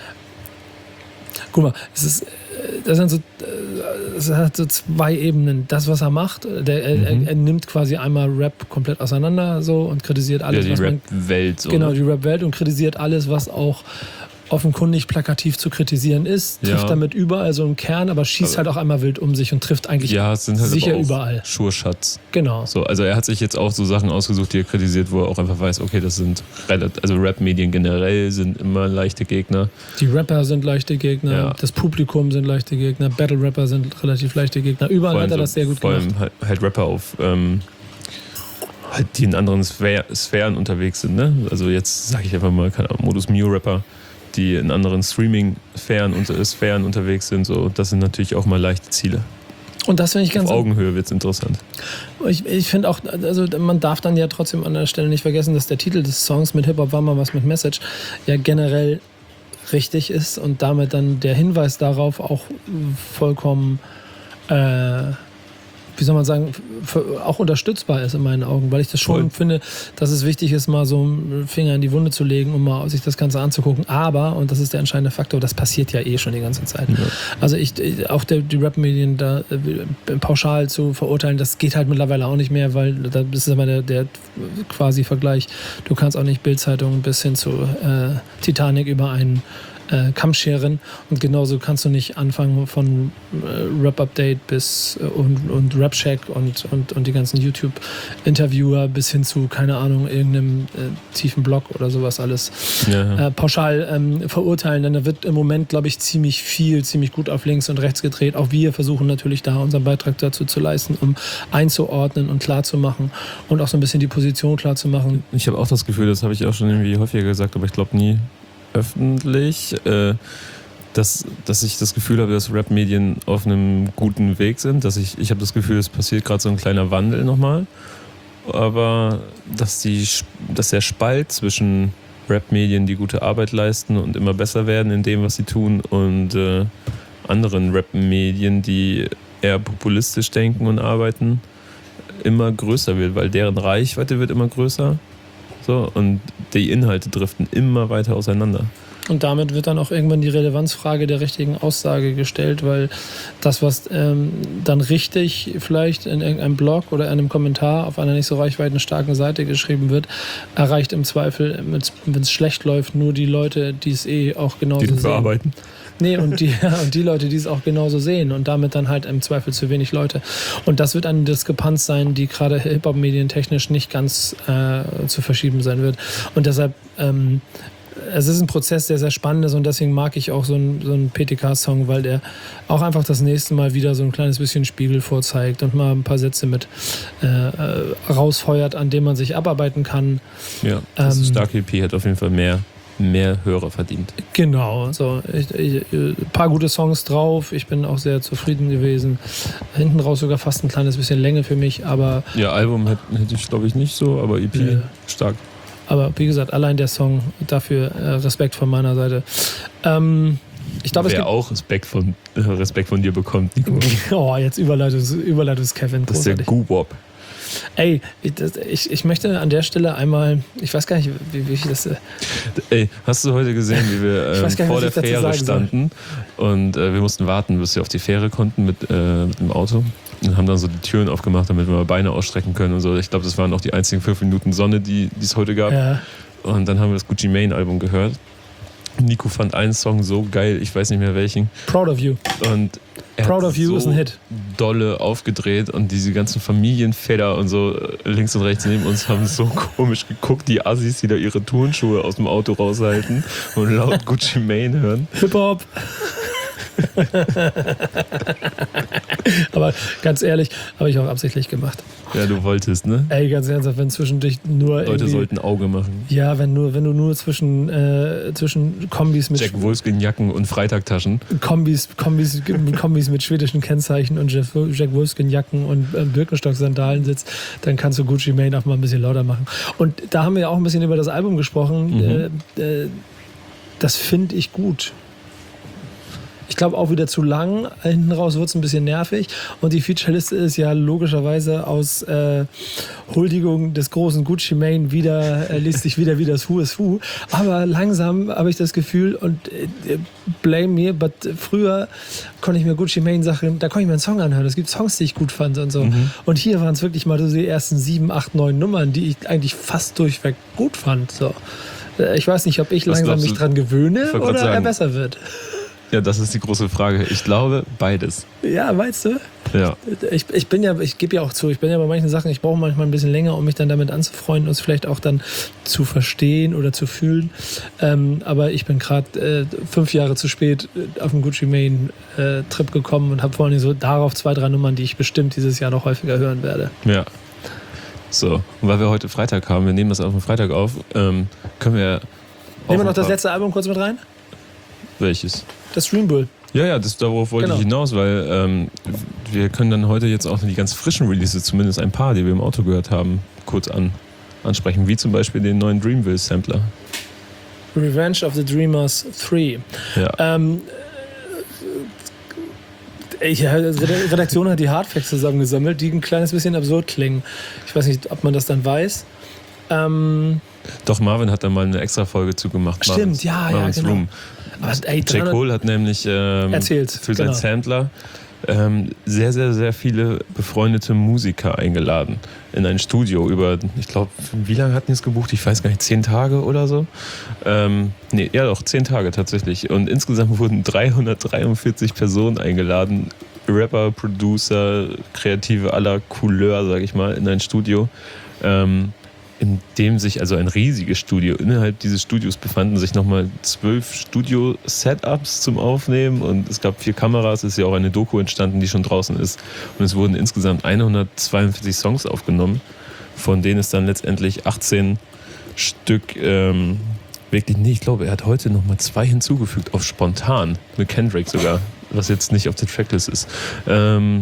guck mal, es ist, das sind so, es hat so zwei Ebenen. Das, was er macht, der, er, mhm. er, er nimmt quasi einmal Rap komplett auseinander so und kritisiert alles, ja, die was man... Rap-Welt. So, genau, die Rap-Welt und kritisiert alles, was auch offenkundig plakativ zu kritisieren ist, trifft ja. damit überall so einen Kern, aber schießt aber halt auch einmal wild um sich und trifft eigentlich ja, es sind halt sicher aber auch überall. Schurschatz. Genau. So, also er hat sich jetzt auch so Sachen ausgesucht, die er kritisiert, wo er auch einfach weiß, okay, das sind, also Rap-Medien generell sind immer leichte Gegner. Die Rapper sind leichte Gegner, ja. das Publikum sind leichte Gegner, Battle-Rapper sind relativ leichte Gegner. Überall hat er das sehr gut vor gemacht. Vor allem halt, halt Rapper auf... Ähm, halt die in anderen Sphär, Sphären unterwegs sind, ne? Also jetzt sage ich einfach mal, keine Ahnung, Modus Mio-Rapper, die in anderen Streaming-Sphären unter, Sphären unterwegs sind, so, das sind natürlich auch mal leichte Ziele. Und das finde ich ganz... Auf Augenhöhe wird es interessant. Ich, ich finde auch, also man darf dann ja trotzdem an der Stelle nicht vergessen, dass der Titel des Songs mit Hip-Hop war mal was mit Message ja generell richtig ist und damit dann der Hinweis darauf auch vollkommen... Äh, wie soll man sagen, für, auch unterstützbar ist in meinen Augen, weil ich das schon Voll. finde, dass es wichtig ist, mal so einen Finger in die Wunde zu legen, um mal sich das Ganze anzugucken. Aber, und das ist der entscheidende Faktor, das passiert ja eh schon die ganze Zeit. Ja. Also ich, auch der, die Rap-Medien da äh, pauschal zu verurteilen, das geht halt mittlerweile auch nicht mehr, weil das ist immer der, der quasi Vergleich. Du kannst auch nicht Bild-Zeitung bis hin zu äh, Titanic über einen Äh, Kamm scheren und genauso kannst du nicht anfangen von äh, Rap-Update bis äh, und, und Rap-Shack und, und, und die ganzen YouTube-Interviewer bis hin zu, keine Ahnung, irgendeinem äh, tiefen Blog oder sowas alles ja, ja. Äh, pauschal ähm, verurteilen, denn da wird im Moment, glaube ich, ziemlich viel, ziemlich gut auf links und rechts gedreht. Auch wir versuchen natürlich da unseren Beitrag dazu zu leisten, um einzuordnen und klar zu machen und auch so ein bisschen die Position klar zu machen. Ich habe auch das Gefühl, das habe ich auch schon irgendwie häufiger gesagt, aber ich glaube nie öffentlich, äh, dass, dass ich das Gefühl habe, dass Rap-Medien auf einem guten Weg sind. Dass ich ich habe das Gefühl, es passiert gerade so ein kleiner Wandel nochmal. Aber dass, die, dass der Spalt zwischen Rap-Medien, die gute Arbeit leisten und immer besser werden in dem, was sie tun, und äh, anderen Rap-Medien, die eher populistisch denken und arbeiten, immer größer wird, weil deren Reichweite wird immer größer. So, und die Inhalte driften immer weiter auseinander. Und damit wird dann auch irgendwann die Relevanzfrage der richtigen Aussage gestellt, weil das, was ähm, dann richtig vielleicht in irgendeinem Blog oder einem Kommentar auf einer nicht so reichweitenstarken Seite geschrieben wird, erreicht im Zweifel, wenn es schlecht läuft, nur die Leute, die es eh auch genauso die sehen. Bearbeiten. Nee, und die, und die Leute, die es auch genauso sehen und damit dann halt im Zweifel zu wenig Leute. Und das wird eine Diskrepanz sein, die gerade Hip-Hop-Medien technisch nicht ganz äh, zu verschieben sein wird. Und deshalb, ähm, es ist ein Prozess, der sehr spannend ist und deswegen mag ich auch so einen, so einen P T K-Song, weil der auch einfach das nächste Mal wieder so ein kleines bisschen Spiegel vorzeigt und mal ein paar Sätze mit äh, rausfeuert, an denen man sich abarbeiten kann. Ja, das ähm, starke E P hat auf jeden Fall mehr mehr Hörer verdient. Genau, so ich, ich, ein paar gute Songs drauf. Ich bin auch sehr zufrieden gewesen. Hinten raus sogar fast ein kleines bisschen Länge für mich, aber... Ja, Album hätte, hätte ich glaube ich nicht so, aber E P äh, stark. Aber wie gesagt, allein der Song, dafür äh, Respekt von meiner Seite. Ähm, ich glaube, Wer auch Respekt von, äh, Respekt von dir bekommt, Nico. Oh, jetzt Überleitungs, Überleitungs-Kevin. Das ist der Gu-Wop. Ey, ich, ich möchte an der Stelle einmal, ich weiß gar nicht, wie, wie ich das... Äh Ey, hast du heute gesehen, wie wir ähm, nicht, vor der Fähre standen und äh, wir mussten warten, bis wir auf die Fähre konnten mit, äh, mit dem Auto und haben dann so die Türen aufgemacht, damit wir mal Beine ausstrecken können und so. Ich glaube, das waren auch die einzigen fünf Minuten Sonne, die es heute gab. Ja. Und dann haben wir das Gucci Mane Album gehört Nico fand einen Song so geil, ich weiß nicht mehr welchen. Proud of You. Und er Proud hat of You so ist ein Hit. dolle aufgedreht und diese ganzen Familienväter und so links und rechts neben uns haben so komisch geguckt, die Assis, die da ihre Turnschuhe aus dem Auto raushalten und laut Gucci Mane hören. Hip-Hop. Aber ganz ehrlich, habe ich auch absichtlich gemacht. Ja, du wolltest, ne? Ey, ganz ernsthaft, wenn zwischendurch nur Leute sollten Auge machen. Ja, wenn nur, wenn du nur zwischen, äh, zwischen Kombis mit Jack Wolfskin-Jacken und Freitagtaschen. Kombis, Kombis, Kombis mit schwedischen Kennzeichen und Jack Wolfskin-Jacken und äh, Birkenstock-Sandalen sitzt, dann kannst du Gucci Mane auch mal ein bisschen lauter machen. Und da haben wir ja auch ein bisschen über das Album gesprochen. Mhm. Äh, äh, das finde ich gut. Ich glaube auch wieder zu lang. Hinten raus wird es ein bisschen nervig. Und die Featureliste ist ja logischerweise aus äh, Huldigung des großen Gucci Mane wieder, äh, liest sich wieder wie das Who is Who. Aber langsam habe ich das Gefühl, und äh, blame me, but früher konnte ich mir Gucci Mane Sachen, da konnte ich mir einen Song anhören. Es gibt Songs, die ich gut fand und so. Mhm. Und hier waren es wirklich mal so die ersten sieben, acht, neun Nummern, die ich eigentlich fast durchweg gut fand. So. Äh, ich weiß nicht, ob ich Was langsam mich dran gewöhne oder sagen, er besser wird. Ja, das ist die große Frage. Ich glaube, beides. Ja, meinst du? Ja. Ich, ich bin ja, ich gebe ja auch zu, ich bin ja bei manchen Sachen, ich brauche manchmal ein bisschen länger, um mich dann damit anzufreunden und es vielleicht auch dann zu verstehen oder zu fühlen. Ähm, aber ich bin gerade äh, fünf Jahre zu spät auf den Gucci Mane äh, Trip gekommen und habe vor allem so darauf zwei, drei Nummern, die ich bestimmt dieses Jahr noch häufiger hören werde. Ja. So, und weil wir heute Freitag haben, wir nehmen das auf den Freitag auf, ähm, können wir. Nehmen wir noch das letzte Album kurz mit rein? Welches? Das Dream Bull. Ja, ja, das, darauf wollte genau. ich hinaus, weil ähm, wir können dann heute jetzt auch die ganz frischen Releases, zumindest ein paar, die wir im Auto gehört haben, kurz an, ansprechen, wie zum Beispiel den neuen Dreamville-Sampler. Revenge of the Dreamers drei. Ja. Ähm, ich, die Redaktion hat die Hardfacts zusammengesammelt, die ein kleines bisschen absurd klingen. Ich weiß nicht, ob man das dann weiß. Ähm, Doch, Marvin hat da mal eine extra Folge zugemacht. Stimmt, Marvins, ja, Marvins ja, genau. Room. Aber, ey, J. Cole hat nämlich ähm, erzählt, für genau. seinen Sampler ähm, sehr, sehr, sehr viele befreundete Musiker eingeladen in ein Studio über, ich glaube, wie lange hatten die es gebucht? Ich weiß gar nicht, zehn Tage oder so? Ähm, nee, ja doch, zehn Tage tatsächlich. Und insgesamt wurden dreihundertdreiundvierzig Personen eingeladen, Rapper, Producer, Kreative aller Couleur, sag ich mal, in ein Studio. Ähm, in dem sich, also ein riesiges Studio, innerhalb dieses Studios befanden sich nochmal zwölf Studio-Setups zum Aufnehmen und es gab vier Kameras, es ist ja auch eine Doku entstanden, die schon draußen ist und es wurden insgesamt hundertzweiundvierzig Songs aufgenommen, von denen es dann letztendlich achtzehn Stück ähm, wirklich, nee, ich glaube, er hat heute nochmal zwei hinzugefügt, auf spontan, mit Kendrick sogar, was jetzt nicht auf der Tracklist ist. Ähm,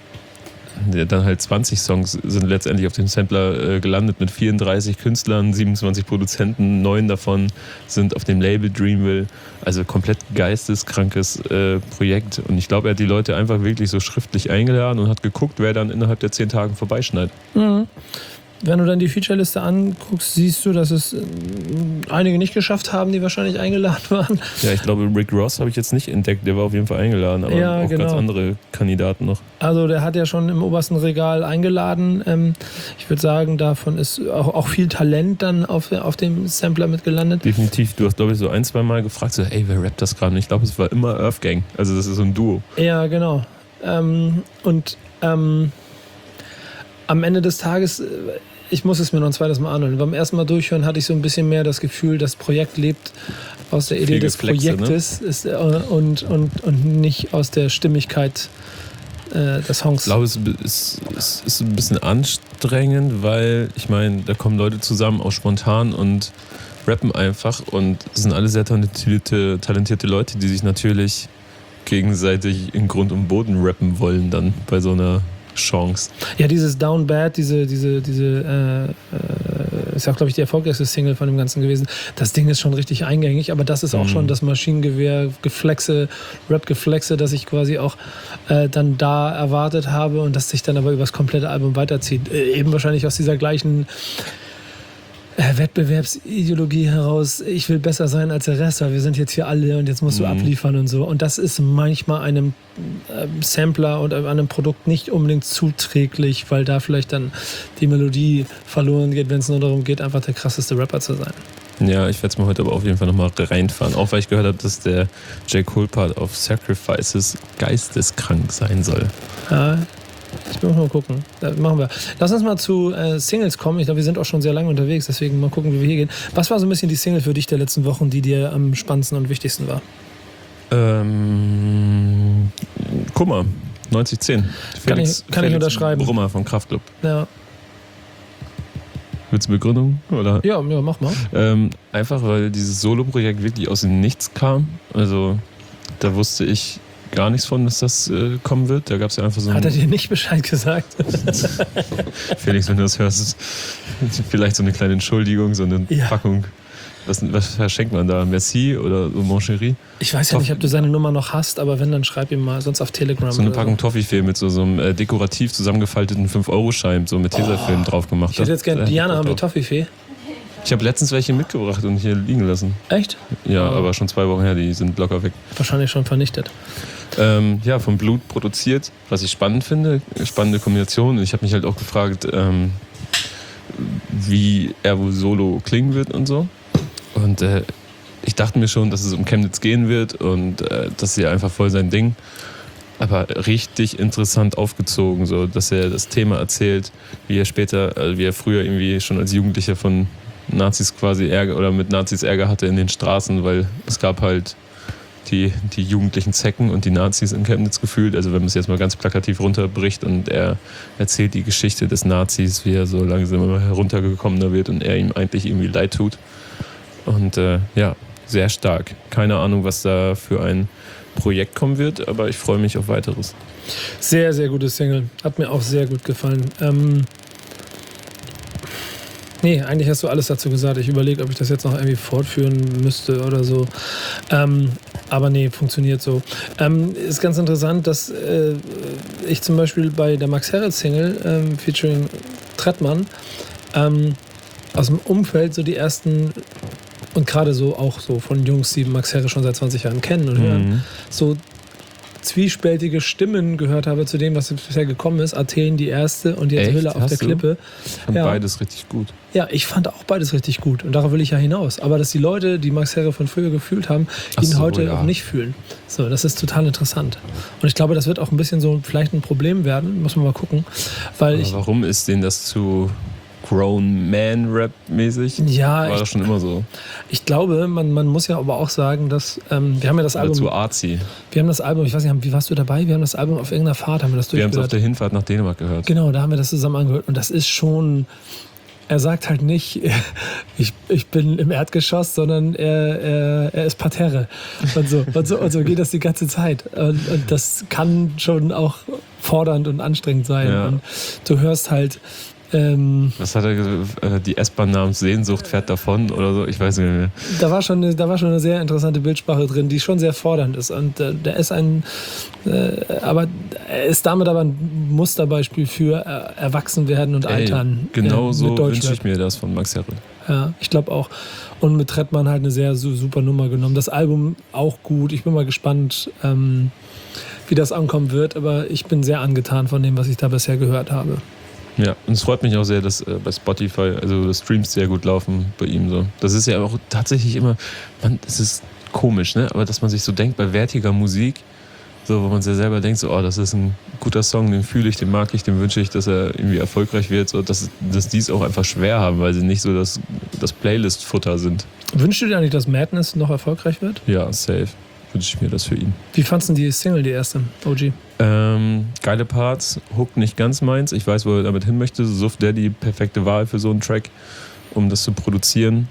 dann halt zwanzig Songs sind letztendlich auf dem Sampler äh, gelandet mit vierunddreißig Künstlern, siebenundzwanzig Produzenten, neun davon sind auf dem Label Dreamville. Also komplett geisteskrankes äh, Projekt. Und ich glaube, er hat die Leute einfach wirklich so schriftlich eingeladen und hat geguckt, wer dann innerhalb der zehn Tagen vorbeischneidet. Mhm. Wenn du dann die Featureliste anguckst, siehst du, dass es äh, einige nicht geschafft haben, die wahrscheinlich eingeladen waren. Ja, ich glaube, Rick Ross habe ich jetzt nicht entdeckt, der war auf jeden Fall eingeladen, aber ja, auch genau. ganz andere Kandidaten noch. Also der hat ja schon im obersten Regal eingeladen. Ähm, ich würde sagen, davon ist auch, auch viel Talent dann auf, auf dem Sampler mitgelandet. Definitiv. Du hast, glaube ich, so ein, zwei Mal gefragt, so, ey, wer rappt das gerade? Ich glaube, es war immer Earth Gang. Also das ist so ein Duo. Ja, genau. Ähm, und ähm, am Ende des Tages... Ich muss es mir noch ein zweites Mal anhören. Beim ersten Mal durchhören hatte ich so ein bisschen mehr das Gefühl, das Projekt lebt aus der Idee des Projektes, ne? ist, äh, und, und, und nicht aus der Stimmigkeit äh, des Songs. Ich glaube, es ist, es ist ein bisschen anstrengend, weil ich meine, da kommen Leute zusammen, auch spontan und rappen einfach und es sind alle sehr talentierte, talentierte Leute, die sich natürlich gegenseitig in Grund und Boden rappen wollen dann bei so einer Chance. Ja, dieses Down Bad, diese, diese, diese, äh, äh, ist ja auch, glaube ich, die erfolgreichste Single von dem Ganzen gewesen. Das Ding ist schon richtig eingängig, aber das ist auch mhm. schon das Maschinengewehr-Geflexe, Rap-Geflexe, das ich quasi auch äh, dann da erwartet habe und das sich dann aber über das komplette Album weiterzieht. Äh, eben wahrscheinlich aus dieser gleichen äh, Wettbewerbsideologie heraus, ich will besser sein als der Rest, weil wir sind jetzt hier alle und jetzt musst du mhm. abliefern und so. Und das ist manchmal einem äh, Sampler und einem Produkt nicht unbedingt zuträglich, weil da vielleicht dann die Melodie verloren geht, wenn es nur darum geht, einfach der krasseste Rapper zu sein. Ja, ich werde es mir heute aber auf jeden Fall nochmal reinfahren. Auch weil ich gehört habe, dass der J. Cole-Part auf Sacrifices geisteskrank sein soll. Ja, ich will mal gucken. Das machen wir. Lass uns mal zu äh, Singles kommen. Ich glaube, wir sind auch schon sehr lange unterwegs, deswegen mal gucken, wie wir hier gehen. Was war so ein bisschen die Single für dich der letzten Wochen, die dir am spannendsten und wichtigsten war? Ähm, Kummer, neunzig zehn. Kann ich, kann ich unterschreiben. Brummer von Kraftklub. Ja. Willst du Begründung? Oder? Ja, ja, mach mal. Ähm, einfach, weil dieses Solo-Projekt wirklich aus dem Nichts kam. Also, da wusste ich gar nichts von, dass das äh, kommen wird. Da gab es ja einfach so ein... Hat er dir nicht Bescheid gesagt? Felix, wenn du das hörst, vielleicht so eine kleine Entschuldigung, so eine ja. Packung. Was, was verschenkt man da? Merci oder so Mon Chéri? Ich weiß ja nicht, ob du seine Nummer noch hast, aber wenn, dann schreib ihm mal, sonst auf Telegram. So eine Packung Toffifee mit so, so einem äh, dekorativ zusammengefalteten fünf Euro Schein, so mit Tesafilm oh. drauf gemacht. Ich hätte jetzt gerne, Diana, haben wir Toffifee? Ich habe letztens welche mitgebracht und hier liegen lassen. Echt? Ja, oh. aber schon zwei Wochen her, die sind locker weg. Wahrscheinlich schon vernichtet. Ähm, ja, vom Blut produziert, was ich spannend finde. Spannende Kombination. Ich habe mich halt auch gefragt, ähm, wie er wohl solo klingen wird und so. Und äh, ich dachte mir schon, dass es um Chemnitz gehen wird und äh, das ist ja einfach voll sein Ding. Aber richtig interessant aufgezogen, so dass er das Thema erzählt, wie er später, also wie er früher irgendwie schon als Jugendlicher von Nazis quasi Ärger oder mit Nazis Ärger hatte in den Straßen, weil es gab halt die, die jugendlichen Zecken und die Nazis in Chemnitz gefühlt. Also wenn man es jetzt mal ganz plakativ runterbricht und er erzählt die Geschichte des Nazis, wie er so langsam immer heruntergekommener wird und er ihm eigentlich irgendwie leid tut. Und äh, ja, sehr stark. Keine Ahnung, was da für ein Projekt kommen wird, aber ich freue mich auf weiteres. Sehr, sehr gutes Single. Hat mir auch sehr gut gefallen. Ähm nee, eigentlich hast du alles dazu gesagt. Ich überlege, ob ich das jetzt noch irgendwie fortführen müsste oder so. Ähm, aber nee, funktioniert so. Ähm, ist ganz interessant, dass äh, ich zum Beispiel bei der Max Herre Single ähm, featuring Trettmann ähm, aus dem Umfeld so die ersten und gerade so auch so von Jungs, die Max Herre schon seit zwanzig Jahren kennen und hören, mhm. so zwiespältige Stimmen gehört habe zu dem, was bisher gekommen ist. Athen die erste und jetzt Echt? Hülle auf Hast der du? Klippe. Ich fand ja. beides richtig gut. Ja, ich fand auch beides richtig gut und darauf will ich ja hinaus. Aber dass die Leute, die Max Herre von früher gefühlt haben, ihn so, heute ja. auch nicht fühlen. So, das ist total interessant. Und ich glaube, das wird auch ein bisschen so vielleicht ein Problem werden. Muss man mal gucken. Weil Aber ich, warum ist denen das zu Grown-Man-Rap-mäßig? Ja, War ich, das schon immer so? Ich glaube, man, man muss ja aber auch sagen, dass ähm, wir haben ja das Oder Album. zu artsy. Wir haben das Album, ich weiß nicht, wie warst du dabei? Wir haben das Album auf irgendeiner Fahrt, haben wir das Wir haben es durchgehört. auf der Hinfahrt nach Dänemark gehört. Genau, da haben wir das zusammen angehört. Und das ist schon. Er sagt halt nicht, ich, ich bin im Erdgeschoss, sondern er, er, er ist Parterre. Und so, und, so, und so geht das die ganze Zeit. Und, und das kann schon auch fordernd und anstrengend sein. Ja. Und du hörst halt. Ähm, Was hat er gesagt? Die S-Bahn namens Sehnsucht fährt davon oder so? Ich weiß nicht mehr. Da war schon eine, da war schon eine sehr interessante Bildsprache drin, die schon sehr fordernd ist. Und äh, der ist ein, äh, aber er ist damit aber ein Musterbeispiel für äh, Erwachsenwerden und Ey, Altern. Genau äh, so wünsche ich mir das von Max Herre. Ja, ich glaube auch. Und mit Trettmann halt eine sehr super Nummer genommen. Das Album auch gut. Ich bin mal gespannt, ähm, wie das ankommen wird. Aber ich bin sehr angetan von dem, was ich da bisher gehört habe. Ja, und es freut mich auch sehr, dass äh, bei Spotify, also die Streams sehr gut laufen bei ihm so. Das ist ja auch tatsächlich immer, man, es ist komisch, ne? Aber dass man sich so denkt bei wertiger Musik, so, wo man sich selber denkt, so, oh, das ist ein guter Song, den fühle ich, den mag ich, dem wünsche ich, dass er irgendwie erfolgreich wird, so, dass, dass die es auch einfach schwer haben, weil sie nicht so das, das Playlist-Futter sind. Wünschst du dir eigentlich, dass Madness noch erfolgreich wird? Ja, safe. Wünsche ich mir das für ihn. Wie fandst du die Single, die erste, O G? Ähm, geile Parts, Hook nicht ganz meins. Ich weiß, wo er damit hin möchte. Suff Daddy, perfekte Wahl für so einen Track, um das zu produzieren.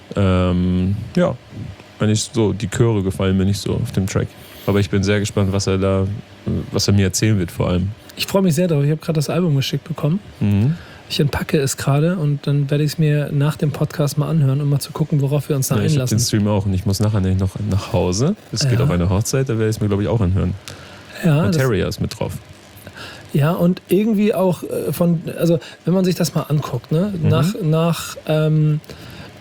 Ähm, ja, eigentlich so, die Chöre gefallen mir nicht so auf dem Track. Aber ich bin sehr gespannt, was er da, was er mir erzählen wird vor allem. Ich freue mich sehr darauf. Ich habe gerade das Album geschickt bekommen. Mhm. Ich entpacke es gerade und dann werde ich es mir nach dem Podcast mal anhören, um mal zu gucken, worauf wir uns da ja, ich einlassen. Ich habe den Stream auch und ich muss nachher noch nach Hause. Es geht ja. auf eine Hochzeit, da werde ich es mir, glaube ich, auch anhören. Ja, Materia ist mit drauf. Ja, und irgendwie auch von, also wenn man sich das mal anguckt, ne, mhm. nach, nach ähm,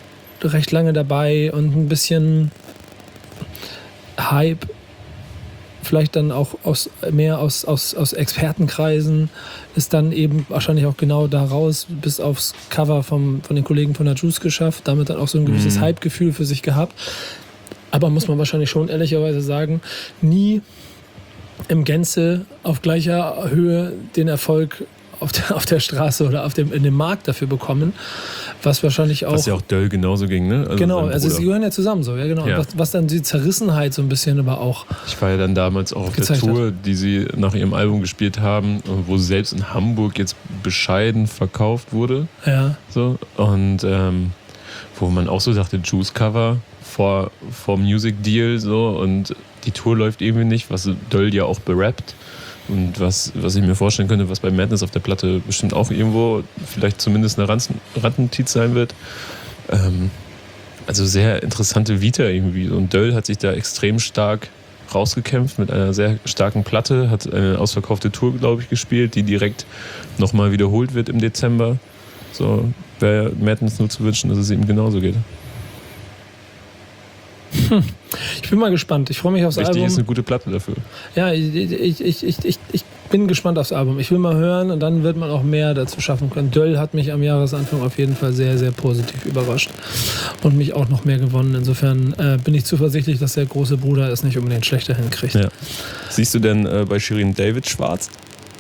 recht lange dabei und ein bisschen Hype, vielleicht dann auch aus, mehr aus, aus, aus Expertenkreisen, ist dann eben wahrscheinlich auch genau da raus, bis aufs Cover vom, von den Kollegen von der Juice geschafft, damit dann auch so ein gewisses mhm. Hype-Gefühl für sich gehabt. Aber muss man wahrscheinlich schon ehrlicherweise sagen, nie im Gänze auf gleicher Höhe den Erfolg auf der, auf der Straße oder auf dem, in dem Markt dafür bekommen, was wahrscheinlich auch... Was ja auch Döll genauso ging, ne? Also genau, also sie gehören ja zusammen so, ja genau. Ja. Was, was dann die Zerrissenheit so ein bisschen aber auch... Ich war ja dann damals auch auf der Tour, hat. die sie nach ihrem Album gespielt haben, wo sie selbst in Hamburg jetzt bescheiden verkauft wurde. Ja. So, und ähm, wo man auch so dachte, Juice-Cover vor, vor Music Deal so, und die Tour läuft irgendwie nicht, was Döll ja auch berappt. Und was, was ich mir vorstellen könnte, was bei Madness auf der Platte bestimmt auch irgendwo vielleicht zumindest eine Randnotiz sein wird. Ähm, also sehr interessante Vita irgendwie. Und Döll hat sich da extrem stark rausgekämpft mit einer sehr starken Platte, hat eine ausverkaufte Tour, glaube ich, gespielt, die direkt nochmal wiederholt wird im Dezember. So wäre Madness nur zu wünschen, dass es ihm genauso geht. Hm. Ich bin mal gespannt. Ich freue mich aufs Wichtig Album. Ist eine gute Platte dafür. Ja, ich, ich, ich, ich, ich, ich bin gespannt aufs Album. Ich will mal hören und dann wird man auch mehr dazu schaffen können. Döll hat mich am Jahresanfang auf jeden Fall sehr, sehr positiv überrascht und mich auch noch mehr gewonnen. Insofern äh, bin ich zuversichtlich, dass der große Bruder es nicht unbedingt schlechter hinkriegt. Ja. Siehst du denn äh, bei Shirin David schwarz?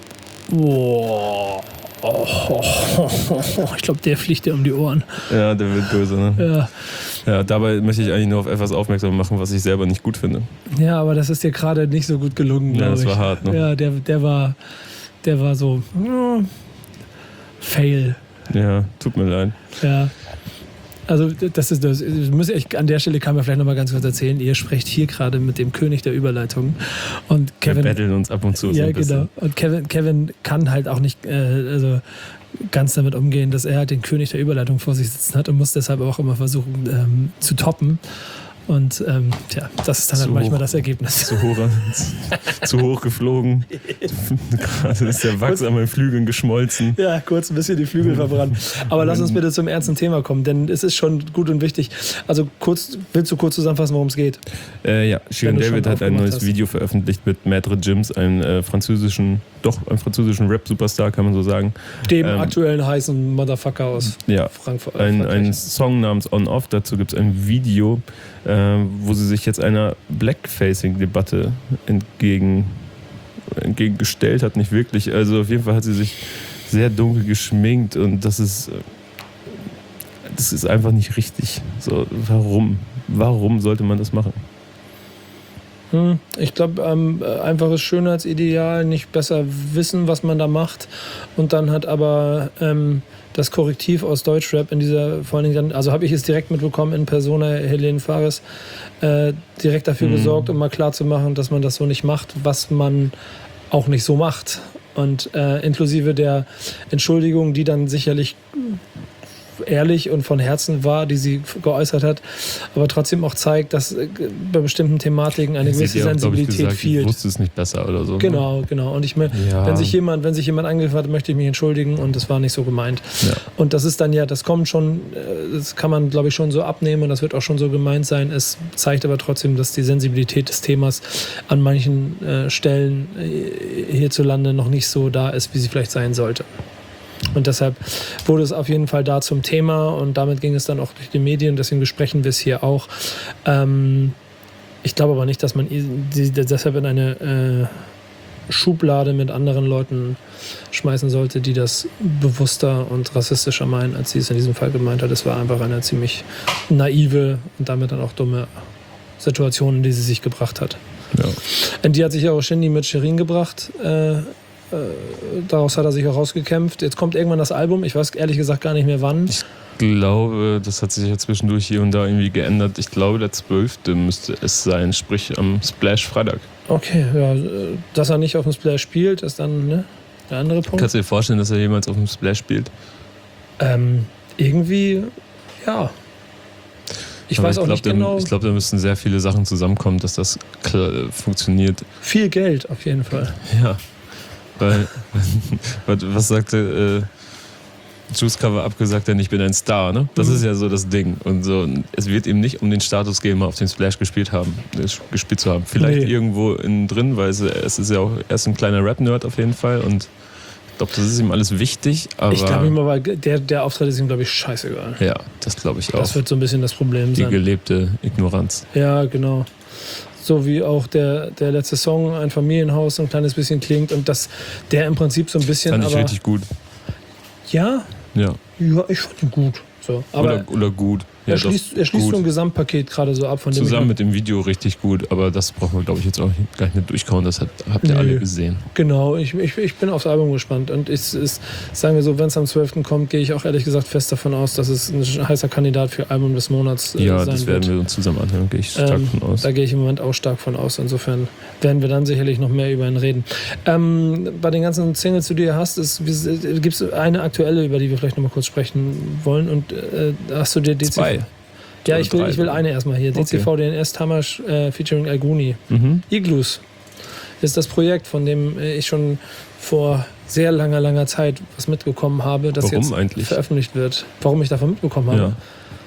Boah. Oh, oh, oh, oh. Ich glaube, der fliegt dir um die Ohren. Ja, der wird böse, ne? Ja. Ja, dabei möchte ich eigentlich nur auf etwas aufmerksam machen, was ich selber nicht gut finde. Ja, aber das ist dir gerade nicht so gut gelungen, Ja, das ich. war hart, ne? Ja, der, der war der war so mm, Fail. Ja, tut mir leid. Ja. Also das ist das. Ich muss ich, an der Stelle kann man vielleicht noch mal ganz kurz erzählen. Ihr sprecht hier gerade mit dem König der Überleitung und Kevin. Wir betteln uns ab und zu. Ja, so ein genau. Und Kevin, Kevin kann halt auch nicht, äh, also ganz damit umgehen, dass er halt den König der Überleitung vor sich sitzen hat und muss deshalb auch immer versuchen ähm, zu toppen. Und ähm, tja, das ist dann zu halt manchmal hoch, das Ergebnis. Zu hoch, zu hoch geflogen. Gerade ist der Wachs an meinen Flügeln geschmolzen. Ja, kurz ein bisschen die Flügel verbrannt. Aber lass uns bitte zum ernsten Thema kommen, denn es ist schon gut und wichtig. Also kurz, willst du kurz zusammenfassen, worum es geht? Äh, ja, Shirin David hat ein neues hast. Video veröffentlicht mit Maître Gims, einem äh, französischen, doch einem französischen Rap-Superstar, kann man so sagen. Dem ähm, aktuellen heißen Motherfucker aus ja, Frankfurt. Ein, ein Song namens On Off, dazu gibt es ein Video, äh, wo sie sich jetzt einer Blackfacing-Debatte entgegen, entgegengestellt hat, nicht wirklich. Also auf jeden Fall hat sie sich sehr dunkel geschminkt und das ist, das ist einfach nicht richtig. So, warum? Warum sollte man das machen? Hm, ich glaube, ähm, einfaches Schönheitsideal, nicht besser wissen, was man da macht. Und dann hat aber ähm, das Korrektiv aus Deutschrap in dieser, vor allen Dingen dann, also habe ich es direkt mitbekommen in Persona, Helene Fares, äh, direkt dafür mhm. gesorgt, um mal klarzumachen, dass man das so nicht macht, was man auch nicht so macht. Und äh, inklusive der Entschuldigung, die dann sicherlich ehrlich und von Herzen war, die sie geäußert hat, aber trotzdem auch zeigt, dass bei bestimmten Thematiken eine gewisse ja auch, Sensibilität gesagt, fehlt. Ich wusste es nicht besser oder so. Genau, genau. Und ich meine, ja. wenn sich jemand, wenn sich jemand angegriffen hat, möchte ich mich entschuldigen und das war nicht so gemeint. Ja. Und das ist dann ja, das kommt schon, das kann man, glaube ich, schon so abnehmen und das wird auch schon so gemeint sein. Es zeigt aber trotzdem, dass die Sensibilität des Themas an manchen äh, Stellen äh, hierzulande noch nicht so da ist, wie sie vielleicht sein sollte. Und deshalb wurde es auf jeden Fall da zum Thema und damit ging es dann auch durch die Medien, deswegen besprechen wir es hier auch. Ähm, ich glaube aber nicht, dass man sie deshalb in eine äh, Schublade mit anderen Leuten schmeißen sollte, die das bewusster und rassistischer meinen, als sie es in diesem Fall gemeint hat. Es war einfach eine ziemlich naive und damit dann auch dumme Situation, in die sie sich gebracht hat. Ja. Und die hat sich auch Shindy mit Shirin gebracht. Äh, Daraus hat er sich auch rausgekämpft. Jetzt kommt irgendwann das Album. Ich weiß ehrlich gesagt gar nicht mehr wann. Ich glaube, das hat sich ja zwischendurch hier und da irgendwie geändert. Ich glaube, der zwölfte müsste es sein, sprich am Splash-Freitag. Okay, ja. Dass er nicht auf dem Splash spielt, ist dann ne, der andere Punkt. Kannst du dir vorstellen, dass er jemals auf dem Splash spielt? Ähm, irgendwie, ja. Ich Aber weiß auch glaub, nicht genau. Ich glaube, da müssten sehr viele Sachen zusammenkommen, dass das funktioniert. Viel Geld auf jeden Fall. Ja. Weil, was sagte, Juice Cover abgesagt, denn ich bin ein Star, ne? Das mhm. ist ja so das Ding. Und so, es wird ihm nicht um den Status gehen, mal auf den Splash gespielt haben, gespielt zu haben. Vielleicht nee. irgendwo innen drin, weil es, es ist ja auch, er ist ein kleiner Rap-Nerd auf jeden Fall und ich glaube, das ist ihm alles wichtig, aber... Ich glaube ihm aber, der, der Auftritt ist ihm, glaube ich, scheißegal. Ja, das glaube ich auch. Das wird so ein bisschen das Problem Die sein. Die gelebte Ignoranz. Ja, genau. So wie auch der, der letzte Song, Ein Familienhaus, so ein kleines bisschen klingt und das, der im Prinzip so ein bisschen... Fand ich aber, richtig gut. Ja? Ja. Ja, ich fand ihn gut. So, aber oder, oder gut. Ja, er schließt, er schließt gut. so ein Gesamtpaket gerade so ab. Von dem Zusammen mit dem Video richtig gut, aber das brauchen wir, glaube ich, jetzt auch gleich nicht durchkauen. Das hat, habt ihr Nö. alle gesehen. Genau, ich, ich, ich bin aufs Album gespannt. Und ich, ich, sagen wir so, wenn es am zwölften kommt, gehe ich auch ehrlich gesagt fest davon aus, dass es ein heißer Kandidat für Album des Monats äh, ja, sein wird. Ja, das werden wir uns zusammen anhören, gehe ich stark ähm, von aus. Da gehe ich im Moment auch stark von aus. Insofern werden wir dann sicherlich noch mehr über ihn reden. Ähm, bei den ganzen Singles, die du hier hast, gibt es eine aktuelle, über die wir vielleicht noch mal kurz sprechen wollen. Und äh, hast du dir D C V... Zwei. Ja, ich will, ich will eine erstmal hier. Okay. D C V D N S Tamash äh, featuring Alguni. Mhm. Iglus ist das Projekt, von dem ich schon vor sehr langer, langer Zeit was mitbekommen habe, das Warum jetzt eigentlich? veröffentlicht wird. Warum ich davon mitbekommen habe? Ja.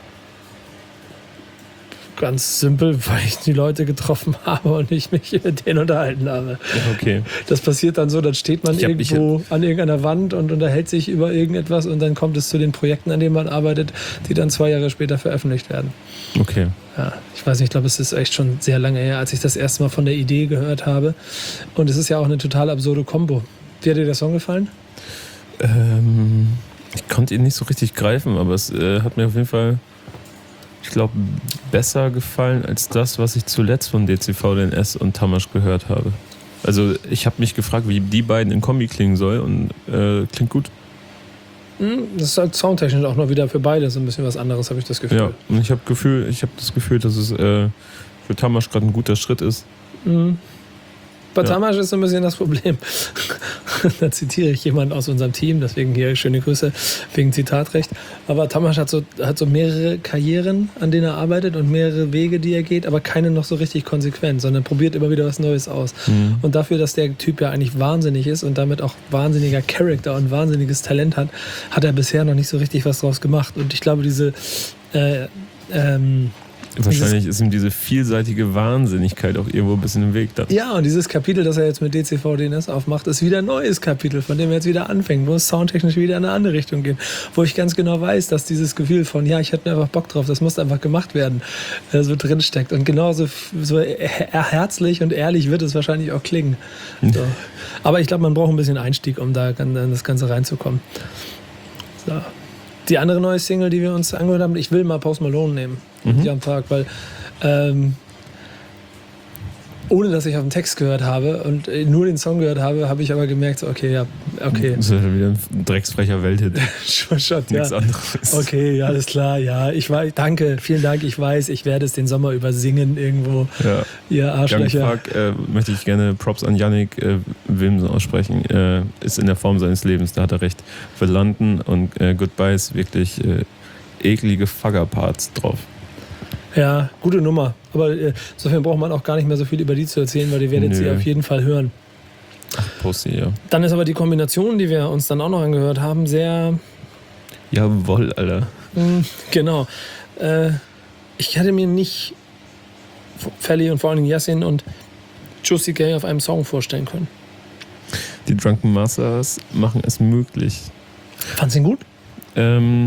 Ganz simpel, weil ich die Leute getroffen habe und ich mich mit denen unterhalten habe. Okay. Das passiert dann so, dann steht man Ich hab- irgendwo an irgendeiner Wand und unterhält sich über irgendetwas und dann kommt es zu den Projekten, an denen man arbeitet, die dann zwei Jahre später veröffentlicht werden. Okay. Ja, ich weiß nicht, ich glaube, es ist echt schon sehr lange her, als ich das erste Mal von der Idee gehört habe. Und es ist ja auch eine total absurde Kombo. Wie hat dir der Song gefallen? Ähm, ich konnte ihn nicht so richtig greifen, aber es äh, hat mir auf jeden Fall, ich glaube, besser gefallen als das, was ich zuletzt von D C V D N S und Tamash gehört habe. Also ich habe mich gefragt, wie die beiden in Kombi klingen soll und äh, klingt gut. Das ist halt soundtechnisch auch noch wieder für beide so ein bisschen was anderes, habe ich das Gefühl. Ja, und ich habe Gefühl, ich habe das Gefühl, dass es äh, für Tamash gerade ein guter Schritt ist. Mhm. Bei Ja. Tamash ist so ein bisschen das Problem. Da zitiere ich jemanden aus unserem Team, deswegen hier schöne Grüße wegen Zitatrecht. Aber Tamash hat so, hat so mehrere Karrieren, an denen er arbeitet und mehrere Wege, die er geht, aber keine noch so richtig konsequent, sondern probiert immer wieder was Neues aus. Mhm. Und dafür, dass der Typ ja eigentlich wahnsinnig ist und damit auch wahnsinniger Charakter und wahnsinniges Talent hat, hat er bisher noch nicht so richtig was draus gemacht. Und ich glaube, diese äh, ähm, Wahrscheinlich ist ihm diese vielseitige Wahnsinnigkeit auch irgendwo ein bisschen im Weg dann. Ja, und dieses Kapitel, das er jetzt mit D C V D N S aufmacht, ist wieder ein neues Kapitel, von dem er jetzt wieder anfängt, wo es soundtechnisch wieder in eine andere Richtung geht. Wo ich ganz genau weiß, dass dieses Gefühl von, ja, ich hätte einfach Bock drauf, das muss einfach gemacht werden, äh, so drinsteckt. Und genauso so herzlich und ehrlich wird es wahrscheinlich auch klingen. So. Aber ich glaube, man braucht ein bisschen Einstieg, um da in das Ganze reinzukommen. So. Die andere neue Single, die wir uns angehört haben, ich will mal Post Malone nehmen, Mhm. die am Tag, weil ähm, ohne dass ich auf den Text gehört habe und nur den Song gehört habe, habe ich aber gemerkt, so, okay, ja, okay. Das ist ja wieder ein drecksfrecher Welthit. Schon, schon, ja. Nichts anderes. Okay, ja, alles klar, ja. Ich weiß, danke, vielen Dank, ich weiß, ich werde es den Sommer über singen irgendwo, Ja. ihr Young Arschlöcher. Fuck, äh, möchte ich gerne Props an Yannick äh, Wilmsen aussprechen. Äh, ist in der Form seines Lebens, da hat er recht. Für London und äh, Goodbyes wirklich äh, eklige Fugger-Parts drauf. Ja, gute Nummer. Aber äh, insofern braucht man auch gar nicht mehr so viel über die zu erzählen, weil ihr werdet Nö. sie auf jeden Fall hören. Pussy, ja. Dann ist aber die Kombination, die wir uns dann auch noch angehört haben, sehr... Jawohl, Alter. mh, genau. Äh, ich hätte mir nicht Felly und vor allem Yassin und Juicy Gay auf einem Song vorstellen können. Die Drunken Masters machen es möglich. Fandst du ihn gut? Ähm,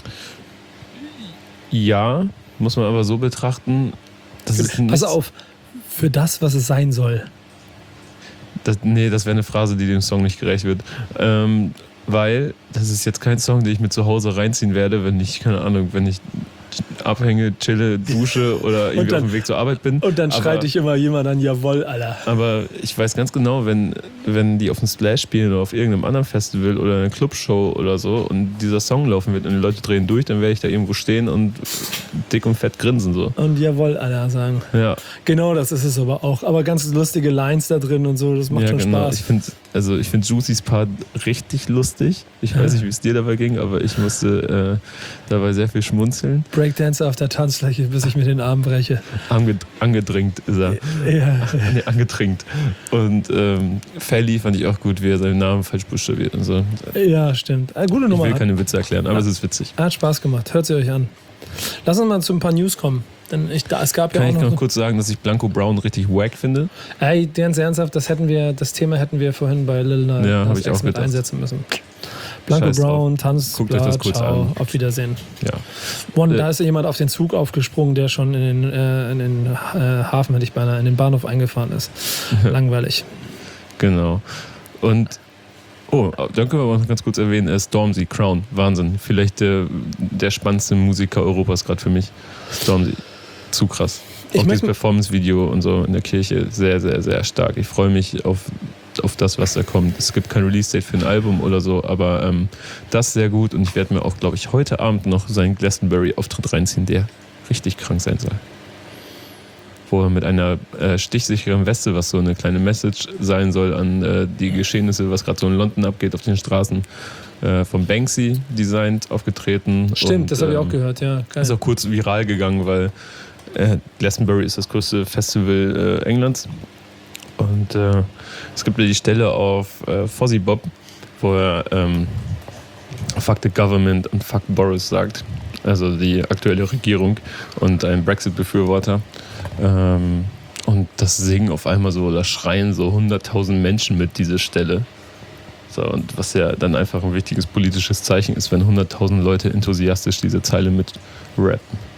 ja, muss man aber so betrachten, das ist Pass nichts- auf, für das, was es sein soll. Das, nee, das wäre eine Phrase, die dem Song nicht gerecht wird. Ähm, weil das ist jetzt kein Song, den ich mir zu Hause reinziehen werde, wenn ich, keine Ahnung, wenn ich abhänge, chille, dusche oder irgendwie dann- auf dem Weg zur Arbeit bin. Und dann aber, schreit dich immer jemand an, jawohl, Alter. Aber ich weiß ganz genau, wenn, wenn die auf dem Splash spielen oder auf irgendeinem anderen Festival oder einer Clubshow oder so und dieser Song laufen wird und die Leute drehen durch, dann werde ich da irgendwo stehen und dick und fett grinsen so. Und jawohl, Alter sagen. Ja, Genau, das ist es aber auch. Aber ganz lustige Lines da drin und so, das macht ja schon genau. Spaß. Ich finde also ich finde Juicys Part richtig lustig. Ich weiß nicht, wie es dir dabei ging, aber ich musste äh, dabei sehr viel schmunzeln. Breakdance auf der Tanzfläche, bis ich mir den Arm breche. Ange angedrängt ist er. Ja. Nee, angetrinkt. Und ähm, Felly fand ich auch gut, wie er seinen Namen falsch buchstabiert und so. Ja, stimmt. Eine gute Nummer. Ich will keine Witze erklären, aber ja. Es ist witzig. Hat Spaß gemacht. Hört sie euch an. Lass uns mal zu ein paar News kommen. Denn ich, da, es gab Kann ja auch ich noch noch kurz sagen, dass ich Blanco Brown richtig wack finde? Ey, ganz ernsthaft, das hätten wir, das Thema hätten wir vorhin bei Lil Nas ja, hab ich auch mit gedacht. einsetzen müssen. Blanco Scheiß Brown, Tanz, Guckt bla, euch das kurz ciao, an. auf Wiedersehen. Ja. Und Äh, da ist jemand auf den Zug aufgesprungen, der schon in den, äh, in den äh, Hafen, hätte ich beinahe, in den Bahnhof eingefahren ist. Langweilig. Genau. Und oh, dann können wir aber noch ganz kurz erwähnen, äh, Stormzy, Crown, Wahnsinn. Vielleicht der, der spannendste Musiker Europas gerade für mich. Stormzy, zu krass. Ich Auch dieses möchte- Performance-Video und so in der Kirche, sehr, sehr, sehr stark. Ich freue mich auf, auf das, was da kommt. Es gibt kein Release-Date für ein Album oder so, aber ähm, das ist sehr gut und ich werde mir auch, glaube ich, heute Abend noch seinen Glastonbury-Auftritt reinziehen, der richtig krank sein soll. Wo er mit einer äh, stichsicheren Weste, was so eine kleine Message sein soll an äh, die Geschehnisse, was gerade so in London abgeht auf den Straßen, äh, von Banksy designt, aufgetreten. Stimmt, und, das habe ich ähm, auch gehört, ja. Geil. Ist auch kurz viral gegangen, weil äh, Glastonbury ist das größte Festival äh, Englands. Und äh, es gibt ja die Stelle auf äh, Fozzy Bob, wo er ähm, Fuck the Government und Fuck Boris sagt. Also die aktuelle Regierung und ein Brexit-Befürworter. Ähm, und das singen auf einmal so oder schreien so hunderttausend Menschen mit, diese Stelle. So, und was ja dann einfach ein wichtiges politisches Zeichen ist, wenn hunderttausend Leute enthusiastisch diese Zeile mit rappen.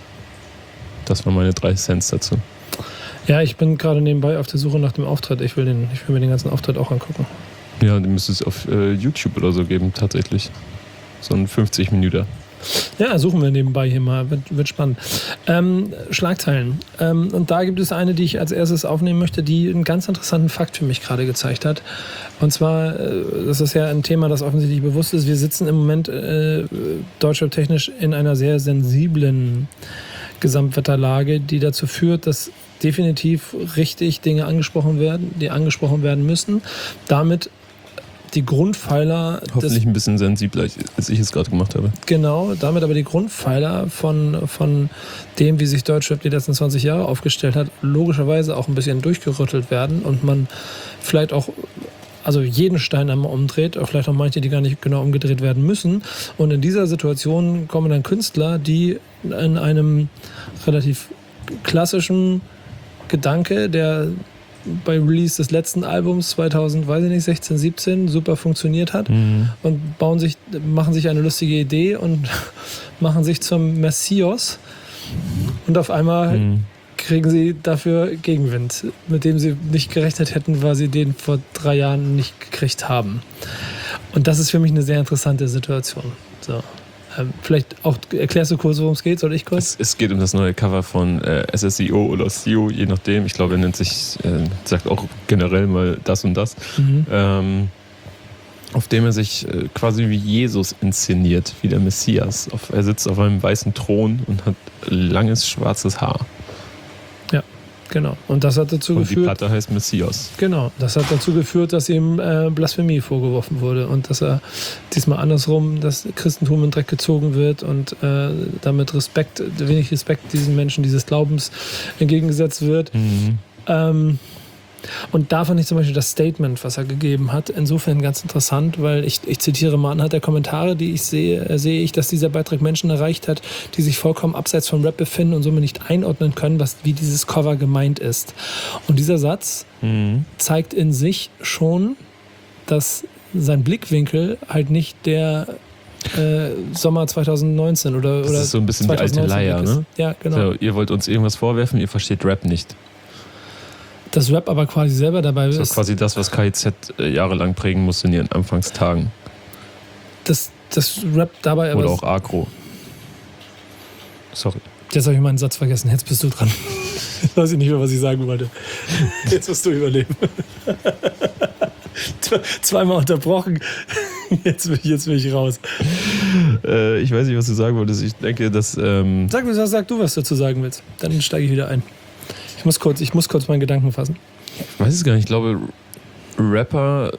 Das waren meine drei Cents dazu. Ja, ich bin gerade nebenbei auf der Suche nach dem Auftritt. Ich will, den, ich will mir den ganzen Auftritt auch angucken. Ja, die müsste es auf äh, YouTube oder so geben, tatsächlich. So ein fünfzig Minuten. Ja, suchen wir nebenbei hier mal. Wird, wird spannend. Ähm, Schlagzeilen. Ähm, und da gibt es eine, die ich als erstes aufnehmen möchte, die einen ganz interessanten Fakt für mich gerade gezeigt hat. Und zwar, äh, das ist ja ein Thema, das offensichtlich bewusst ist. Wir sitzen im Moment äh, deutschrap-technisch in einer sehr sensiblen Gesamtwetterlage, die dazu führt, dass definitiv richtig Dinge angesprochen werden, die angesprochen werden müssen. Damit die Grundpfeiler Hoffentlich ein bisschen sensibler, als ich es gerade gemacht habe. Genau, damit aber die Grundpfeiler von, von dem, wie sich Deutschrap die letzten zwanzig Jahre aufgestellt hat, logischerweise auch ein bisschen durchgerüttelt werden und man vielleicht auch also jeden Stein einmal umdreht, auch vielleicht auch manche, die gar nicht genau umgedreht werden müssen. Und in dieser Situation kommen dann Künstler, die in einem relativ klassischen Gedanke, der bei Release des letzten Albums zweitausend, weiß ich nicht, sechzehn, siebzehn super funktioniert hat Mhm. und bauen sich, machen sich eine lustige Idee und machen sich zum Messias und auf einmal Mhm. kriegen sie dafür Gegenwind, mit dem sie nicht gerechnet hätten, weil sie den vor drei Jahren nicht gekriegt haben. Und das ist für mich eine sehr interessante Situation. So. Ähm, vielleicht auch, erklärst du kurz, worum es geht? Soll ich kurz? Es, es geht um das neue Cover von äh, S S E O oder S E O, je nachdem. Ich glaube, er nennt sich, äh, sagt auch generell mal das und das. Mhm. Ähm, auf dem er sich äh, quasi wie Jesus inszeniert, wie der Messias. Auf, er sitzt auf einem weißen Thron und hat langes schwarzes Haar. Genau. Und das hat dazu Und die geführt. Platte heißt Messias. Genau, das hat dazu geführt, dass ihm äh, Blasphemie vorgeworfen wurde und dass er diesmal andersrum das Christentum in Dreck gezogen wird und äh, damit Respekt, wenig Respekt diesen Menschen, dieses Glaubens entgegengesetzt wird. Mhm. Ähm, und da fand ich zum Beispiel das Statement, was er gegeben hat, insofern ganz interessant, weil ich, ich zitiere mal anhand der Kommentare, die ich sehe, äh, sehe ich, dass dieser Beitrag Menschen erreicht hat, die sich vollkommen abseits von Rap befinden und somit nicht einordnen können, was, wie dieses Cover gemeint ist. Und dieser Satz Mhm. zeigt in sich schon, dass sein Blickwinkel halt nicht der äh, Sommer zweitausendneunzehn oder, Das oder ist so ein bisschen die alte zweitausendneunzehn Leier, Blick ist. ne? Ja, genau. So, ihr wollt uns irgendwas vorwerfen, ihr versteht Rap nicht. Dass Rap aber quasi selber dabei So ist, quasi das, was K I Z äh, jahrelang prägen musste in ihren Anfangstagen. dass das Rap dabei aber... Oder auch Agro. Sorry. Jetzt habe ich meinen Satz vergessen, jetzt bist du dran. Jetzt weiß ich nicht mehr, was ich sagen wollte. Jetzt musst du überleben. Zweimal unterbrochen, jetzt bin ich, jetzt bin ich raus. Äh, ich weiß nicht, was du sagen wolltest. Ich denke, dass... Ähm, Sag, mir, sag du, was du dazu sagen willst. Dann steige ich wieder ein. Ich muss kurz, ich muss kurz meinen Gedanken fassen. ich weiß es gar nicht. Ich glaube, Rapper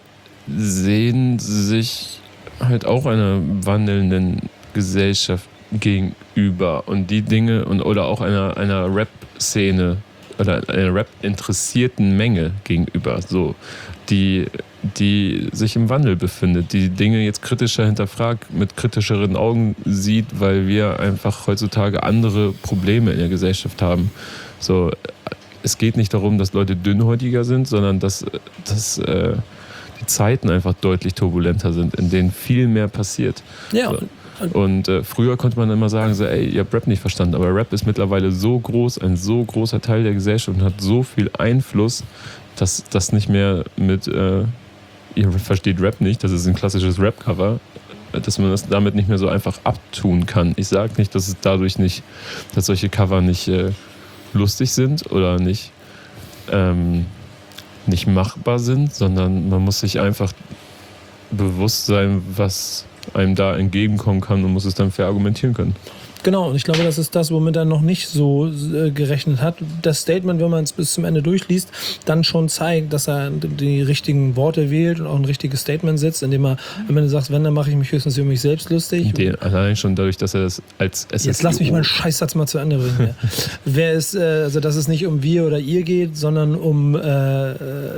sehen sich halt auch einer wandelnden Gesellschaft gegenüber und die Dinge und oder auch einer, einer Rap-Szene oder einer Rap-interessierten Menge gegenüber, so, die, die sich im Wandel befindet, die Dinge jetzt kritischer hinterfragt, mit kritischeren Augen sieht, weil wir einfach heutzutage andere Probleme in der Gesellschaft haben. So, es geht nicht darum, dass Leute dünnhäutiger sind, sondern dass, dass äh, die Zeiten einfach deutlich turbulenter sind, in denen viel mehr passiert. Ja. So. Und äh, früher konnte man immer sagen, so, ey, ihr habt Rap nicht verstanden, aber Rap ist mittlerweile so groß, ein so großer Teil der Gesellschaft und hat so viel Einfluss, dass das nicht mehr mit, äh, ihr versteht Rap nicht, das ist ein klassisches Rap-Cover, dass man das damit nicht mehr so einfach abtun kann. Ich sage nicht, dass es dadurch nicht, dass solche Cover nicht äh, lustig sind oder nicht, ähm, nicht machbar sind, sondern man muss sich einfach bewusst sein, was einem da entgegenkommen kann und muss es dann verargumentieren können. Genau, und ich glaube, das ist das, womit er noch nicht so äh, gerechnet hat. Das Statement, wenn man es bis zum Ende durchliest, dann schon zeigt, dass er die richtigen Worte wählt und auch ein richtiges Statement setzt, indem er am Ende sagt, wenn, dann mache ich mich höchstens über mich selbst lustig. Den, allein schon dadurch, dass er das als S S I O... Jetzt lass mich meinen Scheißsatz mal zu Ende bringen. Ja. Wer ist, äh, also dass es nicht um wir oder ihr geht, sondern um äh,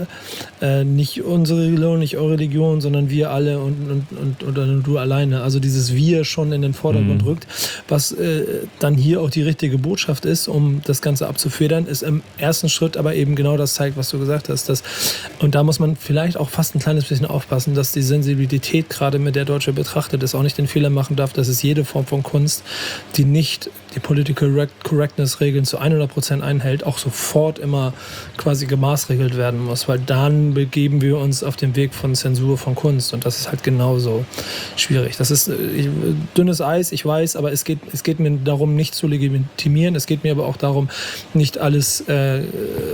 äh, nicht unsere Religion, nicht eure Religion, sondern wir alle und, und, und, oder du alleine. Also dieses Wir schon in den Vordergrund mhm. rückt, was dann hier auch die richtige Botschaft ist, um das Ganze abzufedern, ist im ersten Schritt aber eben genau das zeigt, was du gesagt hast. Dass, und da muss man vielleicht auch fast ein kleines bisschen aufpassen, dass die Sensibilität, gerade mit der Deutsche betrachtet ist, auch nicht den Fehler machen darf, dass es jede Form von Kunst, die nicht die Political Correctness-Regeln zu hundert Prozent einhält, auch sofort immer quasi gemaßregelt werden muss, weil dann begeben wir uns auf den Weg von Zensur von Kunst und das ist halt genauso schwierig. Das ist äh, dünnes Eis, ich weiß, aber es geht, es geht mir darum, nicht zu legitimieren, es geht mir aber auch darum, nicht alles äh,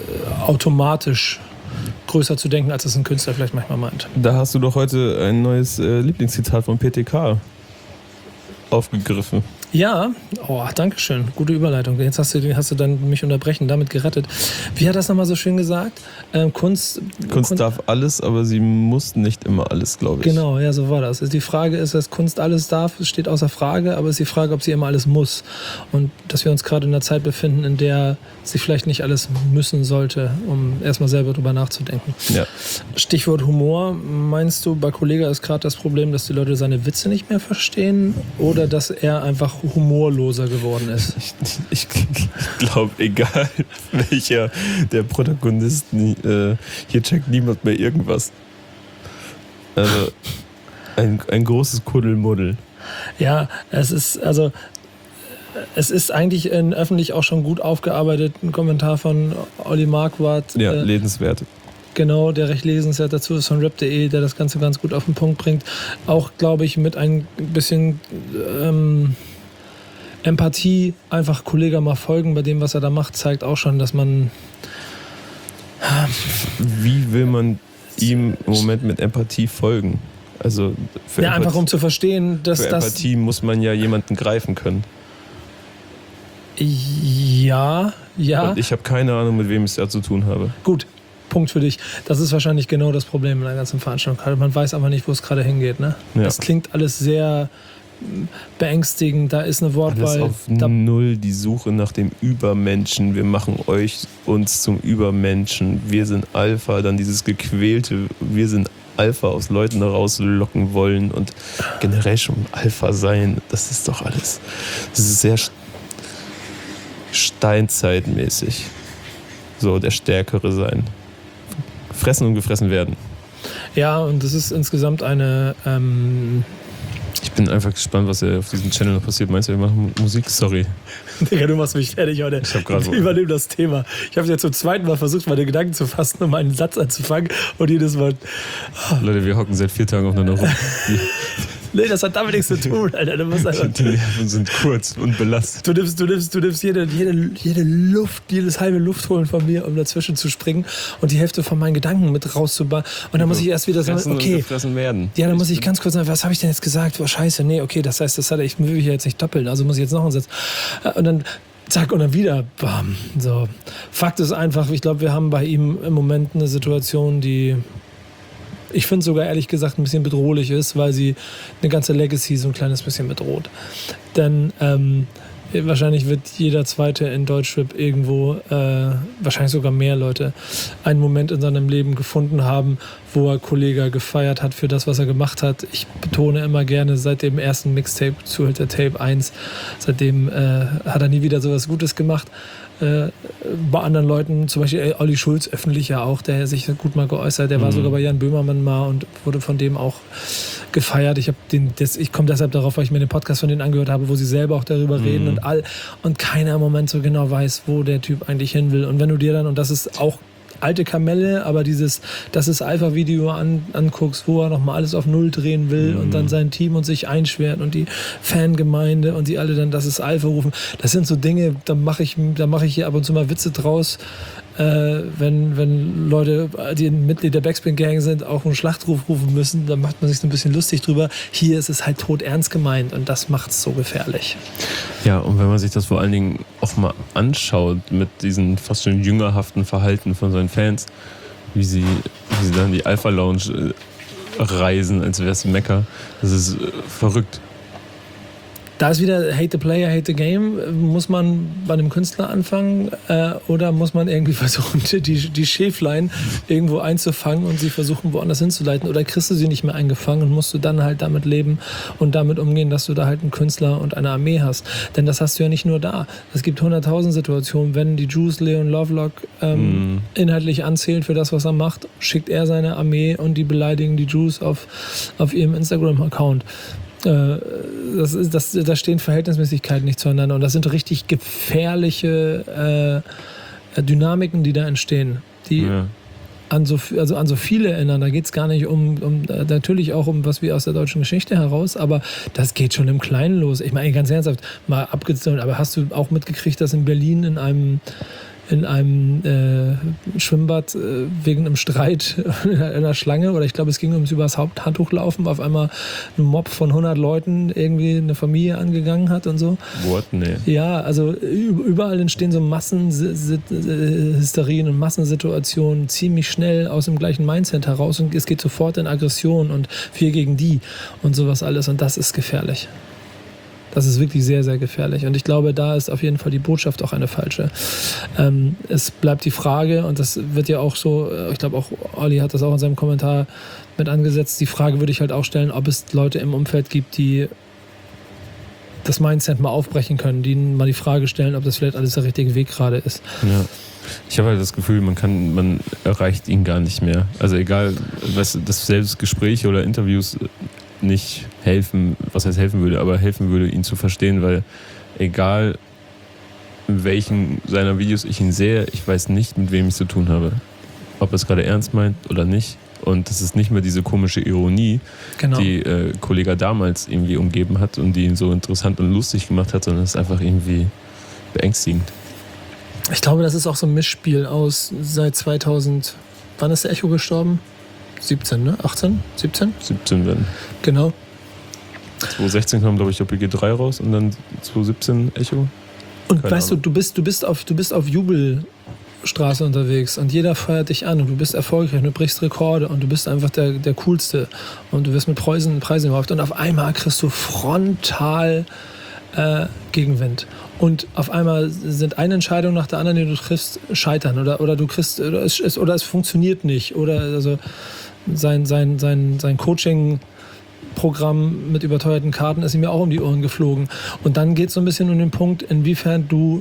automatisch größer zu denken, als es ein Künstler vielleicht manchmal meint. Da hast du doch heute ein neues äh, Lieblingszitat von P T K aufgegriffen. Ja, oh, danke schön. Gute Überleitung. Jetzt hast du, hast du dann mich unterbrechen, damit gerettet. Wie hat das nochmal so schön gesagt? Ähm, Kunst, Kunst Kunst darf alles, aber sie muss nicht immer alles, glaube ich. Genau, ja, so war das. Die Frage ist, dass Kunst alles darf, steht außer Frage, aber es ist die Frage, ob sie immer alles muss. Und dass wir uns gerade in einer Zeit befinden, in der sie vielleicht nicht alles müssen sollte, um erstmal selber drüber nachzudenken. Ja. Stichwort Humor. Meinst du, bei Kollega ist gerade das Problem, dass die Leute seine Witze nicht mehr verstehen oder dass er einfach humorloser geworden ist? Ich, ich, ich glaube, egal welcher der Protagonisten, äh, hier checkt niemand mehr irgendwas. Also ein, ein großes Kuddelmuddel. Ja, es ist, also es ist eigentlich in öffentlich auch schon gut aufgearbeitet, ein Kommentar von Olli Marquardt. Ja, äh, lesenswert. Genau, der recht lesenswert dazu ist von rap punkt de, der das Ganze ganz gut auf den Punkt bringt. Auch, glaube ich, mit ein bisschen ähm, Empathie, einfach Kollege mal folgen bei dem, was er da macht, zeigt auch schon, dass man... Wie will man ihm im Moment mit Empathie folgen? Also für ja, Empathie, einfach um zu verstehen, dass für das... Empathie muss man ja jemanden greifen können. Ja, ja. Und ich habe keine Ahnung, mit wem ich es da zu tun habe. Gut, Punkt für dich. Das ist wahrscheinlich genau das Problem in der ganzen Veranstaltung. Man weiß aber nicht, wo es gerade hingeht. Ne? Ja. Das klingt alles sehr beängstigend. Da ist eine Wortwahl. Alles auf da null, die Suche nach dem Übermenschen. Wir machen euch uns zum Übermenschen. Wir sind Alpha. Dann dieses gequälte, wir sind Alpha aus Leuten herauslocken wollen und generell schon Alpha sein. Das ist doch alles. Das ist sehr steinzeitmäßig. So, der Stärkere sein. Fressen und gefressen werden. Ja, und das ist insgesamt eine... Ähm ich bin einfach gespannt, was auf diesem Channel noch passiert. Meinst du, wir machen Musik? Sorry. Digga, du machst mich fertig heute. Ich hab gerade so. Übernimm das Thema. Ich habe jetzt zum zweiten Mal versucht, meine Gedanken zu fassen, um einen Satz anzufangen. Und jedes Mal... Oh. Leute, wir hocken seit vier Tagen aufeinander rum. Nee, das hat damit nichts zu tun, Alter. Du musst einfach, die Nerven sind kurz und belastet. Du nimmst, du nimmst, du nimmst jede, jede, jede Luft, jedes halbe Luft holen von mir, um dazwischen zu springen und die Hälfte von meinen Gedanken mit rauszubauen. Und dann muss ich erst wieder sagen, okay, werden. Ja, dann muss ich ganz kurz sagen, was habe ich denn jetzt gesagt? Oh, scheiße, nee, okay, das heißt, das hat ich will ich ja jetzt nicht doppeln, also muss ich jetzt noch einen Satz. Und dann zack, und dann wieder, bam. So. Fakt ist einfach, ich glaube, wir haben bei ihm im Moment eine Situation, die ich finde sogar ehrlich gesagt ein bisschen bedrohlich ist, weil sie eine ganze Legacy so ein kleines bisschen bedroht. Denn ähm, wahrscheinlich wird jeder Zweite in Deutschrap irgendwo, äh, wahrscheinlich sogar mehr Leute, einen Moment in seinem Leben gefunden haben, wo er Kollega gefeiert hat für das, was er gemacht hat. Ich betone immer gerne, seit dem ersten Mixtape, Zuhälter Tape eins, seitdem äh, hat er nie wieder sowas Gutes gemacht. Äh, bei anderen Leuten, zum Beispiel äh, Olli Schulz, öffentlich ja auch, der sich gut mal geäußert, der mhm. war sogar bei Jan Böhmermann mal und wurde von dem auch gefeiert. Ich habe den, das, ich komme deshalb darauf, weil ich mir den Podcast von denen angehört habe, wo sie selber auch darüber mhm. reden und all und keiner im Moment so genau weiß, wo der Typ eigentlich hin will. Und wenn du dir dann, und das ist auch alte Kamelle, aber dieses, das ist Alpha-Video an, anguckst, wo er nochmal alles auf Null drehen will mhm. und dann sein Team und sich einschwert und die Fangemeinde und die alle dann, das ist Alpha rufen. Das sind so Dinge, da mache ich, da mache ich hier ab und zu mal Witze draus, äh, wenn, wenn Leute, die Mitglied der Backspin-Gang sind, auch einen Schlachtruf rufen müssen, dann macht man sich so ein bisschen lustig drüber. Hier ist es halt todernst gemeint und das macht es so gefährlich. Ja, und wenn man sich das vor allen Dingen auch mal anschaut mit diesen fast schon jüngerhaften Verhalten von seinen Fans, wie sie, wie sie dann die Alpha Lounge reisen, als wäre es Mekka, das ist verrückt. Da ist wieder Hate the Player, Hate the Game. Muss man bei einem Künstler anfangen äh, oder muss man irgendwie versuchen, die, die Schäflein irgendwo einzufangen und sie versuchen, woanders hinzuleiten? Oder kriegst du sie nicht mehr eingefangen und musst du dann halt damit leben und damit umgehen, dass du da halt einen Künstler und eine Armee hast? Denn das hast du ja nicht nur da. Es gibt hunderttausend Situationen, wenn die Juice Leon Lovelock ähm, mm. inhaltlich anzählt für das, was er macht, schickt er seine Armee und die beleidigen die Juice auf, auf ihrem Instagram-Account. Das ist, das, da stehen Verhältnismäßigkeiten nicht zueinander und das sind richtig gefährliche äh, Dynamiken, die da entstehen, die ja. an, so, also an so viele erinnern. Da geht es gar nicht um, um, natürlich auch um was wie aus der deutschen Geschichte heraus, aber das geht schon im Kleinen los. Ich meine, ganz ernsthaft, mal abgezogen, aber hast du auch mitgekriegt, dass in Berlin in einem in einem äh, Schwimmbad äh, wegen einem Streit in einer Schlange, oder ich glaube, es ging ums übers Haupthandtuchlaufen, auf einmal ein Mob von hundert Leuten irgendwie eine Familie angegangen hat und so. What? Nee. Ja, also überall entstehen so Massenhysterien und Massensituationen ziemlich schnell aus dem gleichen Mindset heraus und es geht sofort in Aggression und wir gegen die und sowas alles und das ist gefährlich. Das ist wirklich sehr, sehr gefährlich. Und ich glaube, da ist auf jeden Fall die Botschaft auch eine falsche. Ähm, es bleibt die Frage, und das wird ja auch so, ich glaube auch Olli hat das auch in seinem Kommentar mit angesetzt, die Frage würde ich halt auch stellen, ob es Leute im Umfeld gibt, die das Mindset mal aufbrechen können, die mal die Frage stellen, ob das vielleicht alles der richtige Weg gerade ist. Ja. Ich habe halt das Gefühl, man kann, man erreicht ihn gar nicht mehr. Also egal, was das selbst Gespräche oder Interviews nicht helfen, was heißt helfen würde, aber helfen würde, ihn zu verstehen, weil egal in welchen seiner Videos ich ihn sehe, ich weiß nicht, mit wem ich zu tun habe. Ob er es gerade ernst meint oder nicht. Und das ist nicht mehr diese komische Ironie, genau. die äh, Kollega damals irgendwie umgeben hat und die ihn so interessant und lustig gemacht hat, sondern es ist einfach irgendwie beängstigend. Ich glaube, das ist auch so ein Mischspiel aus seit zweitausend, wann ist der Echo gestorben? siebzehn, ne? achtzehn? siebzehn? siebzehn werden. Genau. zwanzig sechzehn kam, glaube ich, O P G drei raus und dann zwanzig siebzehn Echo. Und Keine weißt Ahnung. du, du bist, du bist auf, du bist auf Jubelstraße unterwegs und jeder feiert dich an und du bist erfolgreich und du brichst Rekorde und du bist einfach der, der Coolste und du wirst mit Preisen, Preisen überhaupt und auf einmal kriegst du frontal äh, Gegenwind. Und auf einmal sind eine Entscheidung nach der anderen, die du triffst, scheitern oder, oder du kriegst oder es, oder es funktioniert nicht oder also sein, sein, sein, sein Coaching-Programm mit überteuerten Karten ist ihm ja auch um die Ohren geflogen. Und dann geht es so ein bisschen um den Punkt, inwiefern du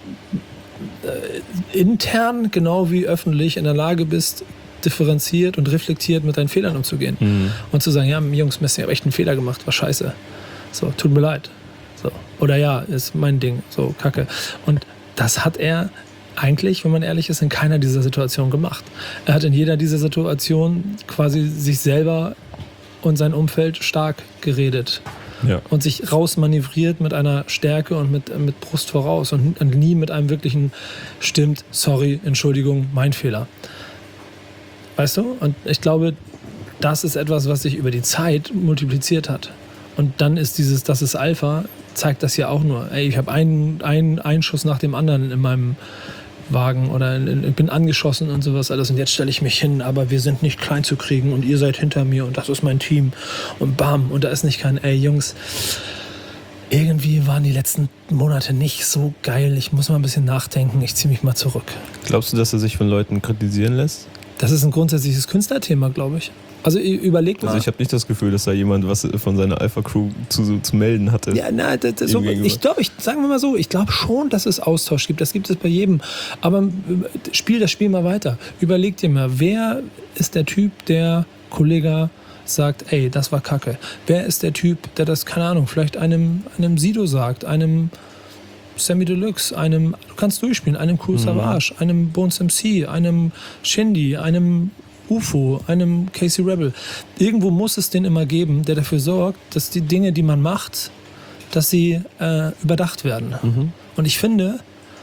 äh, intern genau wie öffentlich in der Lage bist, differenziert und reflektiert mit deinen Fehlern umzugehen. Mhm. Und zu sagen, ja, Jungs, Messi, ich habe echt einen Fehler gemacht, war scheiße. So, tut mir leid. So. Oder ja, ist mein Ding, so kacke. Und das hat er eigentlich, wenn man ehrlich ist, in keiner dieser Situationen gemacht. Er hat in jeder dieser Situationen quasi sich selber und sein Umfeld stark geredet. Ja. Und sich rausmanövriert mit einer Stärke und mit, mit Brust voraus und, und nie mit einem wirklichen stimmt, sorry, Entschuldigung, mein Fehler. Weißt du? Und ich glaube, das ist etwas, was sich über die Zeit multipliziert hat. Und dann ist dieses, das ist Alpha, zeigt das ja auch nur. Ey, ich habe einen, einen Einschuss nach dem anderen in meinem wagen oder ich bin angeschossen und sowas alles und jetzt stelle ich mich hin, aber wir sind nicht klein zu kriegen und ihr seid hinter mir und das ist mein Team und bam und da ist nicht kein, ey Jungs, irgendwie waren die letzten Monate nicht so geil, ich muss mal ein bisschen nachdenken, ich ziehe mich mal zurück. Glaubst du, dass er sich von Leuten kritisieren lässt? Das ist ein grundsätzliches Künstlerthema, glaube ich. Also überlegt mal. Also ich habe nicht das Gefühl, dass da jemand was von seiner Alpha-Crew zu, zu melden hatte. Ja, nein, das, das, so, ich glaube, ich, sagen wir mal so, ich glaube schon, dass es Austausch gibt. Das gibt es bei jedem. Aber spiel das Spiel mal weiter. Überleg dir mal, wer ist der Typ, der Kollege sagt, ey, das war Kacke. Wer ist der Typ, der das, keine Ahnung, vielleicht einem, einem Sido sagt, einem Sammy Deluxe, einem, du kannst durchspielen, einem Cool Savage, mhm. einem Bones M C, einem Shindy, einem U F O, einem Casey Rebel. Irgendwo muss es den immer geben, der dafür sorgt, dass die Dinge, die man macht, dass sie äh, überdacht werden. Mhm. Und ich finde,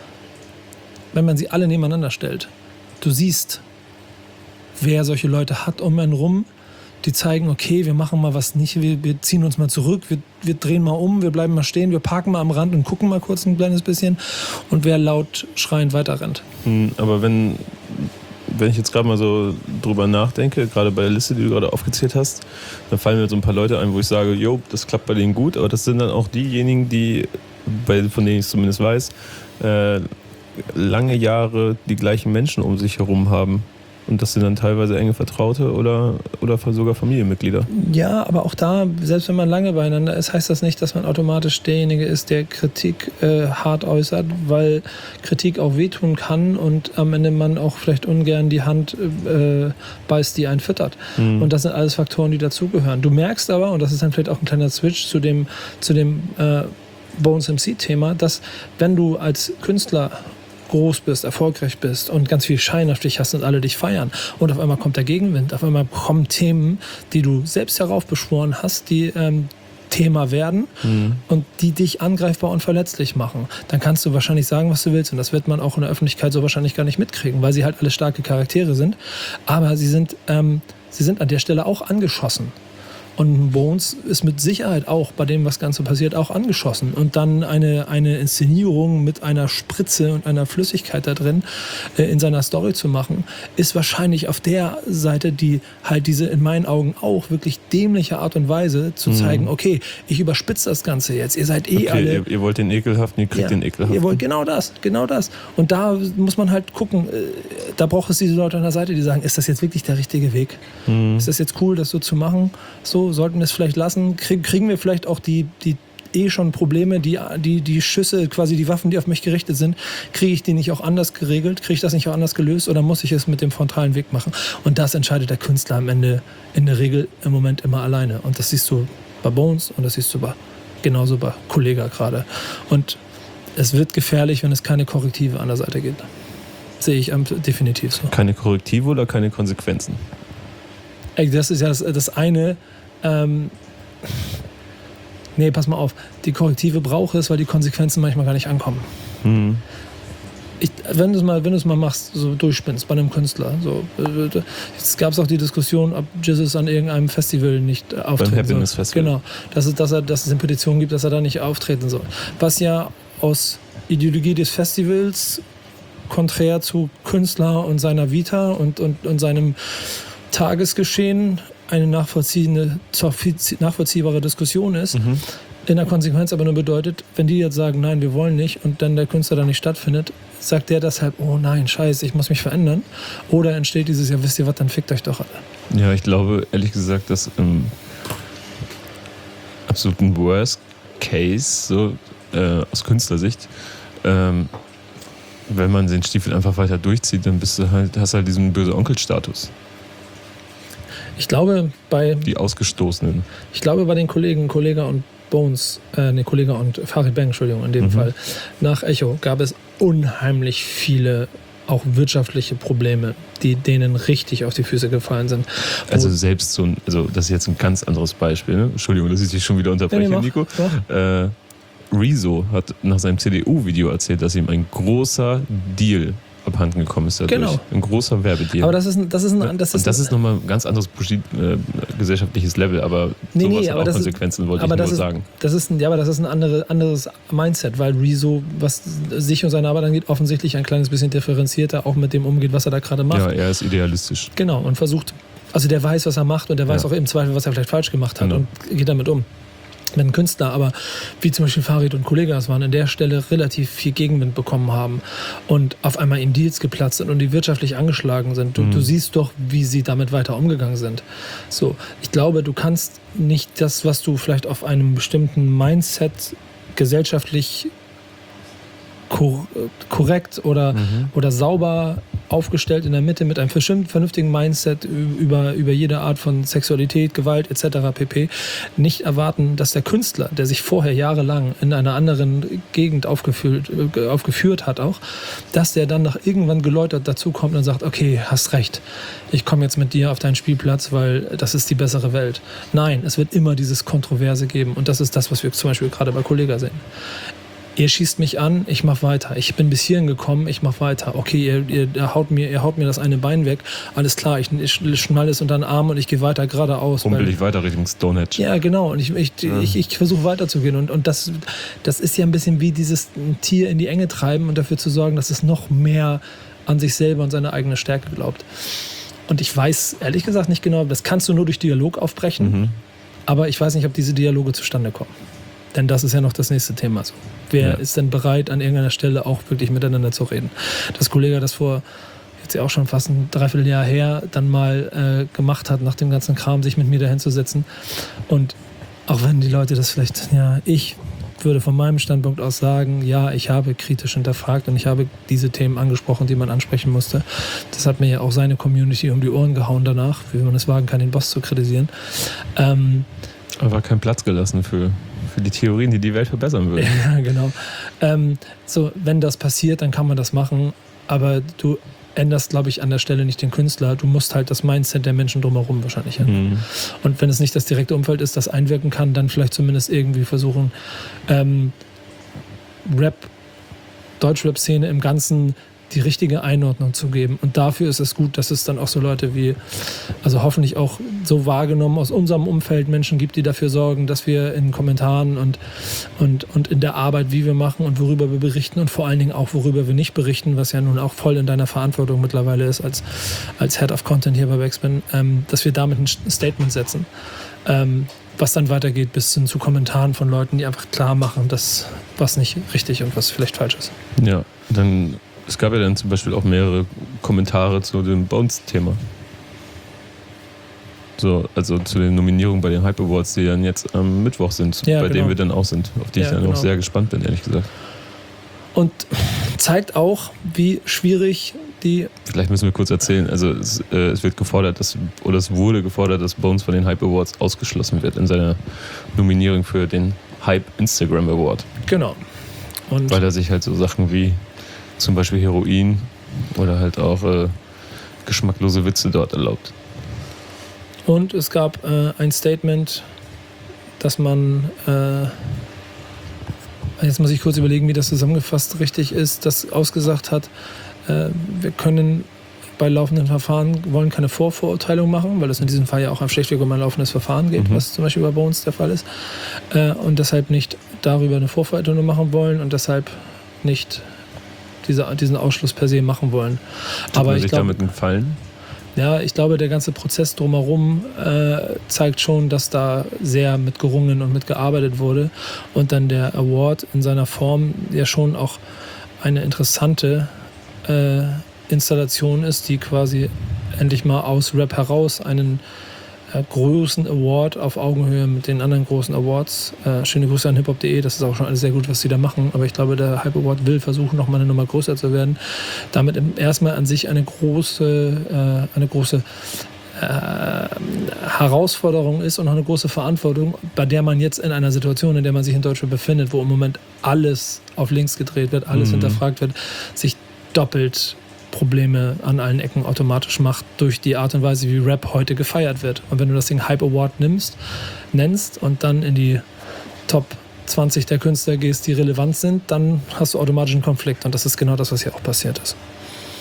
wenn man sie alle nebeneinander stellt, du siehst, wer solche Leute hat um einen rum, die zeigen, okay, wir machen mal was nicht, wir, wir ziehen uns mal zurück, wir, wir drehen mal um, wir bleiben mal stehen, wir parken mal am Rand und gucken mal kurz ein kleines bisschen und wer laut schreiend weiter rennt. Mhm, aber wenn... Wenn ich jetzt gerade mal so drüber nachdenke, gerade bei der Liste, die du gerade aufgezählt hast, dann fallen mir so ein paar Leute ein, wo ich sage, jo, das klappt bei denen gut, aber das sind dann auch diejenigen, die, bei, von denen ich es zumindest weiß, äh, lange Jahre die gleichen Menschen um sich herum haben. Und das sind dann teilweise enge Vertraute oder, oder sogar Familienmitglieder. Ja, aber auch da, selbst wenn man lange beieinander ist, heißt das nicht, dass man automatisch derjenige ist, der Kritik äh, hart äußert, weil Kritik auch wehtun kann und am Ende man auch vielleicht ungern die Hand äh, beißt, die einen füttert. Mhm. Und das sind alles Faktoren, die dazugehören. Du merkst aber, und das ist dann vielleicht auch ein kleiner Switch zu dem, zu dem äh, Bones M C-Thema, dass wenn du als Künstler groß bist, erfolgreich bist und ganz viel Schein auf dich hast und alle dich feiern und auf einmal kommt der Gegenwind, auf einmal kommen Themen, die du selbst heraufbeschworen hast, die ähm, Thema werden mhm. und die dich angreifbar und verletzlich machen. Dann kannst du wahrscheinlich sagen, was du willst und das wird man auch in der Öffentlichkeit so wahrscheinlich gar nicht mitkriegen, weil sie halt alle starke Charaktere sind, aber sie sind, ähm, sie sind an der Stelle auch angeschossen. Und Bones ist mit Sicherheit auch bei dem, was Ganze passiert, auch angeschossen. Und dann eine, eine Inszenierung mit einer Spritze und einer Flüssigkeit da drin äh, in seiner Story zu machen, ist wahrscheinlich auf der Seite, die halt diese in meinen Augen auch wirklich dämliche Art und Weise zu zeigen, mhm. okay, ich überspitze das Ganze jetzt, ihr seid eh okay, alle... Ihr, ihr wollt den Ekelhaften, ihr kriegt ja, den Ekelhaften. Ihr wollt genau das, genau das. Und da muss man halt gucken, äh, da braucht es diese Leute an der Seite, die sagen, ist das jetzt wirklich der richtige Weg? Mhm. Ist das jetzt cool, das so zu machen? So, sollten wir es vielleicht lassen? Krieg, kriegen wir vielleicht auch die, die eh schon Probleme, die, die, die Schüsse, quasi die Waffen, die auf mich gerichtet sind, kriege ich die nicht auch anders geregelt? Kriege ich das nicht auch anders gelöst? Oder muss ich es mit dem frontalen Weg machen? Und das entscheidet der Künstler am Ende in der Regel im Moment immer alleine. Und das siehst du bei Bones und das siehst du bei, genauso bei Kollega gerade. Und es wird gefährlich, wenn es keine Korrektive an der Seite gibt. Sehe ich definitiv so. Keine Korrektive oder keine Konsequenzen? Ey, das ist ja das, das eine. Ähm, nee, pass mal auf. Die Korrektive braucht es, weil die Konsequenzen manchmal gar nicht ankommen. Mhm. Ich, wenn du es mal, wenn du es mal machst, so durchspinnst bei einem Künstler. So, es gab auch die Diskussion, ob Jesus an irgendeinem Festival nicht auftreten Beim Happiness soll. Festival. Genau, dass es, dass, er, dass es eine Petition gibt, dass er da nicht auftreten soll. Was ja aus Ideologie des Festivals konträr zu Künstler und seiner Vita und, und, und seinem Tagesgeschehen eine nachvollziehende, nachvollziehbare Diskussion ist, mhm. in der Konsequenz aber nur bedeutet, wenn die jetzt sagen, nein, wir wollen nicht und dann der Künstler dann nicht stattfindet, sagt der deshalb, oh nein, scheiße, ich muss mich verändern. Oder entsteht dieses, ja wisst ihr was, dann fickt euch doch alle. Ja, ich glaube ehrlich gesagt, dass im absoluten Worst Case, so äh, aus Künstlersicht, ähm, wenn man den Stiefel einfach weiter durchzieht, dann bist du halt, hast halt diesen böse Onkel-Status. Ich glaube, bei... Die Ausgestoßenen. Ich glaube, bei den Kollegen, Kollega und Bones, äh, ne, Kollega und Farid Bang, Entschuldigung, in dem mhm. Fall, nach Echo gab es unheimlich viele auch wirtschaftliche Probleme, die denen richtig auf die Füße gefallen sind. Also selbst so ein, also das ist jetzt ein ganz anderes Beispiel, ne? Entschuldigung, dass ich dich schon wieder unterbreche, ja, Nico. Ja. Äh, Rezo hat nach seinem C D U-Video erzählt, dass ihm ein großer Deal abhanden gekommen ist dadurch. Genau. Ein großer Werbedeal. Aber das ist ein, das ist ein, das ist und das ist nochmal ein ganz anderes äh, gesellschaftliches Level, aber nee, sowas nee, hat aber auch das Konsequenzen, ist, wollte aber ich nur das ist, sagen. Das ist ein, ja, aber das ist ein andere, anderes Mindset, weil Rezo, was sich und seine Arbeit angeht, offensichtlich ein kleines bisschen differenzierter auch mit dem umgeht, was er da gerade macht. Ja, er ist idealistisch. Genau, und versucht, also der weiß, was er macht und der weiß Ja. auch im Zweifel, was er vielleicht falsch gemacht hat Genau. und geht damit um. Wenn ein Künstler aber, wie zum Beispiel Farid und Kollega das waren, an der Stelle relativ viel Gegenwind bekommen haben und auf einmal in Deals geplatzt sind und die wirtschaftlich angeschlagen sind, du, Mhm. du siehst doch, wie sie damit weiter umgegangen sind. So, ich glaube, du kannst nicht das, was du vielleicht auf einem bestimmten Mindset gesellschaftlich kor- korrekt oder, Mhm. oder sauber aufgestellt in der Mitte mit einem vernünftigen Mindset über, über jede Art von Sexualität, Gewalt et cetera pp. nicht erwarten, dass der Künstler, der sich vorher jahrelang in einer anderen Gegend aufgeführt, äh, aufgeführt hat auch, dass der dann nach irgendwann geläutert dazukommt und sagt, okay, hast recht, ich komme jetzt mit dir auf deinen Spielplatz, weil das ist die bessere Welt. Nein, es wird immer dieses Kontroverse geben und das ist das, was wir zum Beispiel gerade bei Kollega sehen. Ihr schießt mich an, ich mach weiter. Ich bin bis hierhin gekommen, ich mach weiter. Okay, ihr, ihr, ihr, haut mir, ihr haut mir das eine Bein weg. Alles klar, ich, ich schnalle es unter den Arm und ich gehe weiter geradeaus. Rumpel weil- ich weiter Richtung Stonehenge. Ja, genau. Und ich, ich, Ja. ich, ich versuche weiterzugehen. Und, und das, das ist ja ein bisschen wie dieses Tier in die Enge treiben und dafür zu sorgen, dass es noch mehr an sich selber und seine eigene Stärke glaubt. Und ich weiß ehrlich gesagt nicht genau, das kannst du nur durch Dialog aufbrechen. Mhm. Aber ich weiß nicht, ob diese Dialoge zustande kommen. Denn das ist ja noch das nächste Thema. So. Wer Ja. ist denn bereit, an irgendeiner Stelle auch wirklich miteinander zu reden? Das Kollege das vor jetzt ja auch schon fast ein Dreivierteljahr her dann mal äh, gemacht hat, nach dem ganzen Kram, sich mit mir dahin zu setzen. Und auch wenn die Leute das vielleicht, ja, ich würde von meinem Standpunkt aus sagen, ja, ich habe kritisch hinterfragt und ich habe diese Themen angesprochen, die man ansprechen musste. Das hat mir ja auch seine Community um die Ohren gehauen danach, wie man es wagen kann, den Boss zu kritisieren. Ähm, Aber war kein Platz gelassen für, für die Theorien, die die Welt verbessern würden. Ja, genau. Ähm, so, wenn das passiert, dann kann man das machen, aber du änderst, glaube ich, an der Stelle nicht den Künstler. Du musst halt das Mindset der Menschen drumherum wahrscheinlich ändern. Mhm. Und wenn es nicht das direkte Umfeld ist, das einwirken kann, dann vielleicht zumindest irgendwie versuchen, ähm, Rap, Deutschrap-Szene im Ganzen die richtige Einordnung zu geben. Und dafür ist es gut, dass es dann auch so Leute wie, also hoffentlich auch so wahrgenommen aus unserem Umfeld Menschen gibt, die dafür sorgen, dass wir in Kommentaren und, und, und in der Arbeit, wie wir machen und worüber wir berichten und vor allen Dingen auch, worüber wir nicht berichten, was ja nun auch voll in deiner Verantwortung mittlerweile ist als, als Head of Content hier bei Backspin, ähm, dass wir damit ein Statement setzen. Ähm, was dann weitergeht bis hin zu Kommentaren von Leuten, die einfach klar machen, dass was nicht richtig und was vielleicht falsch ist. Ja, dann, es gab ja dann zum Beispiel auch mehrere Kommentare zu dem Bones-Thema. So, also zu den Nominierungen bei den Hype Awards, die dann jetzt am Mittwoch sind, Ja, bei genau. denen wir dann auch sind, auf die Ja, ich dann genau. auch sehr gespannt bin, ehrlich gesagt. Und zeigt auch, wie schwierig die. Vielleicht müssen wir kurz erzählen, also es, äh, es wird gefordert, dass, oder es wurde gefordert, dass Bones von den Hype Awards ausgeschlossen wird in seiner Nominierung für den Hype Instagram Award. Genau. Und Weil er sich halt so Sachen wie zum Beispiel Heroin oder halt auch äh, geschmacklose Witze dort erlaubt. Und es gab äh, ein Statement, dass man, äh, jetzt muss ich kurz überlegen, wie das zusammengefasst richtig ist, das ausgesagt hat, äh, wir können bei laufenden Verfahren, wollen keine Vorverurteilung machen, weil es in diesem Fall ja auch schlichtweg um ein laufendes Verfahren geht, Mhm. was zum Beispiel bei Bones der Fall ist, äh, und deshalb nicht darüber eine Vorverurteilung machen wollen und deshalb nicht diese, diesen Ausschluss per se machen wollen. Tut Aber man ich sich glaube, damit einen Gefallen? ja, ich glaube, der ganze Prozess drumherum äh, zeigt schon, dass da sehr mit gerungen und mit gearbeitet wurde und dann der Award in seiner Form ja schon auch eine interessante äh, Installation ist, die quasi endlich mal aus Rap heraus einen äh, großen Award auf Augenhöhe mit den anderen großen Awards. Äh, schöne Grüße an hiphop punkt de, das ist auch schon alles sehr gut, was sie da machen, aber ich glaube, der Hype Award will versuchen, noch mal eine Nummer größer zu werden. Damit im- erstmal an sich eine große, äh, eine große äh, Herausforderung ist und auch eine große Verantwortung, bei der man jetzt in einer Situation, in der man sich in Deutschland befindet, wo im Moment alles auf links gedreht wird, alles Mhm. hinterfragt wird, sich doppelt Probleme an allen Ecken automatisch macht durch die Art und Weise, wie Rap heute gefeiert wird. Und wenn du das Ding Hype Award nimmst, nennst und dann in die Top zwanzig der Künstler gehst, die relevant sind, dann hast du automatisch einen Konflikt. Und das ist genau das, was hier auch passiert ist.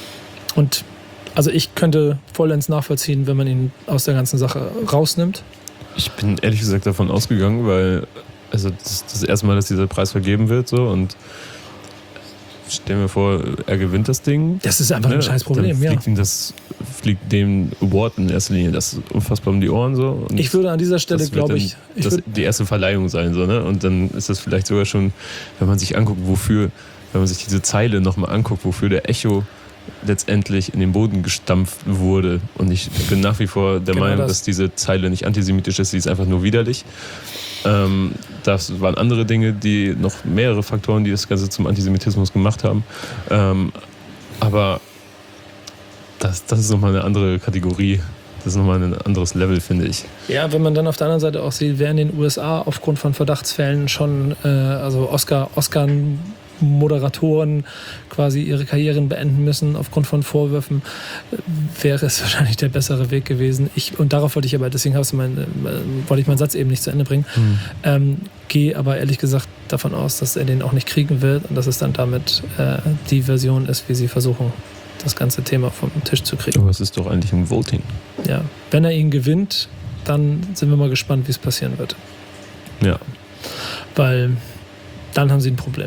Und also ich könnte vollends nachvollziehen, wenn man ihn aus der ganzen Sache rausnimmt. Ich bin ehrlich gesagt davon ausgegangen, weil also das ist das erste Mal, dass dieser Preis vergeben wird so und stellen wir vor, er gewinnt das Ding. Das ist einfach ein scheiß Problem, dann fliegt ja. Ihm das fliegt dem Award in erster Linie das unfassbar um die Ohren so. Und ich würde an dieser Stelle, glaube ich, ich das die erste Verleihung sein so, ne? Und dann ist das vielleicht sogar schon, wenn man sich anguckt, wofür, wenn man sich diese Zeile nochmal anguckt, wofür der Echo letztendlich in den Boden gestampft wurde. Und ich bin nach wie vor der genau Meinung, das. dass diese Zeile nicht antisemitisch ist, sie ist einfach nur widerlich. Ähm, das waren andere Dinge, die noch mehrere Faktoren, die das Ganze zum Antisemitismus gemacht haben. Ähm, aber das, das ist nochmal eine andere Kategorie. Das ist nochmal ein anderes Level, finde ich. Ja, wenn man dann auf der anderen Seite auch sieht, wer in den U S A aufgrund von Verdachtsfällen schon, äh, also Oscar, Oscar Moderatoren quasi ihre Karrieren beenden müssen aufgrund von Vorwürfen, wäre es wahrscheinlich der bessere Weg gewesen. Ich, und darauf wollte ich aber, deswegen hast du mein, äh, wollte ich meinen Satz eben nicht zu Ende bringen. Mhm. Ähm, gehe aber ehrlich gesagt davon aus, dass er den auch nicht kriegen wird und dass es dann damit äh, die Version ist, wie sie versuchen, das ganze Thema vom Tisch zu kriegen. Aber es ist doch eigentlich ein Voting. Ja, wenn er ihn gewinnt, dann sind wir mal gespannt, wie es passieren wird. Ja. Weil dann haben sie ein Problem.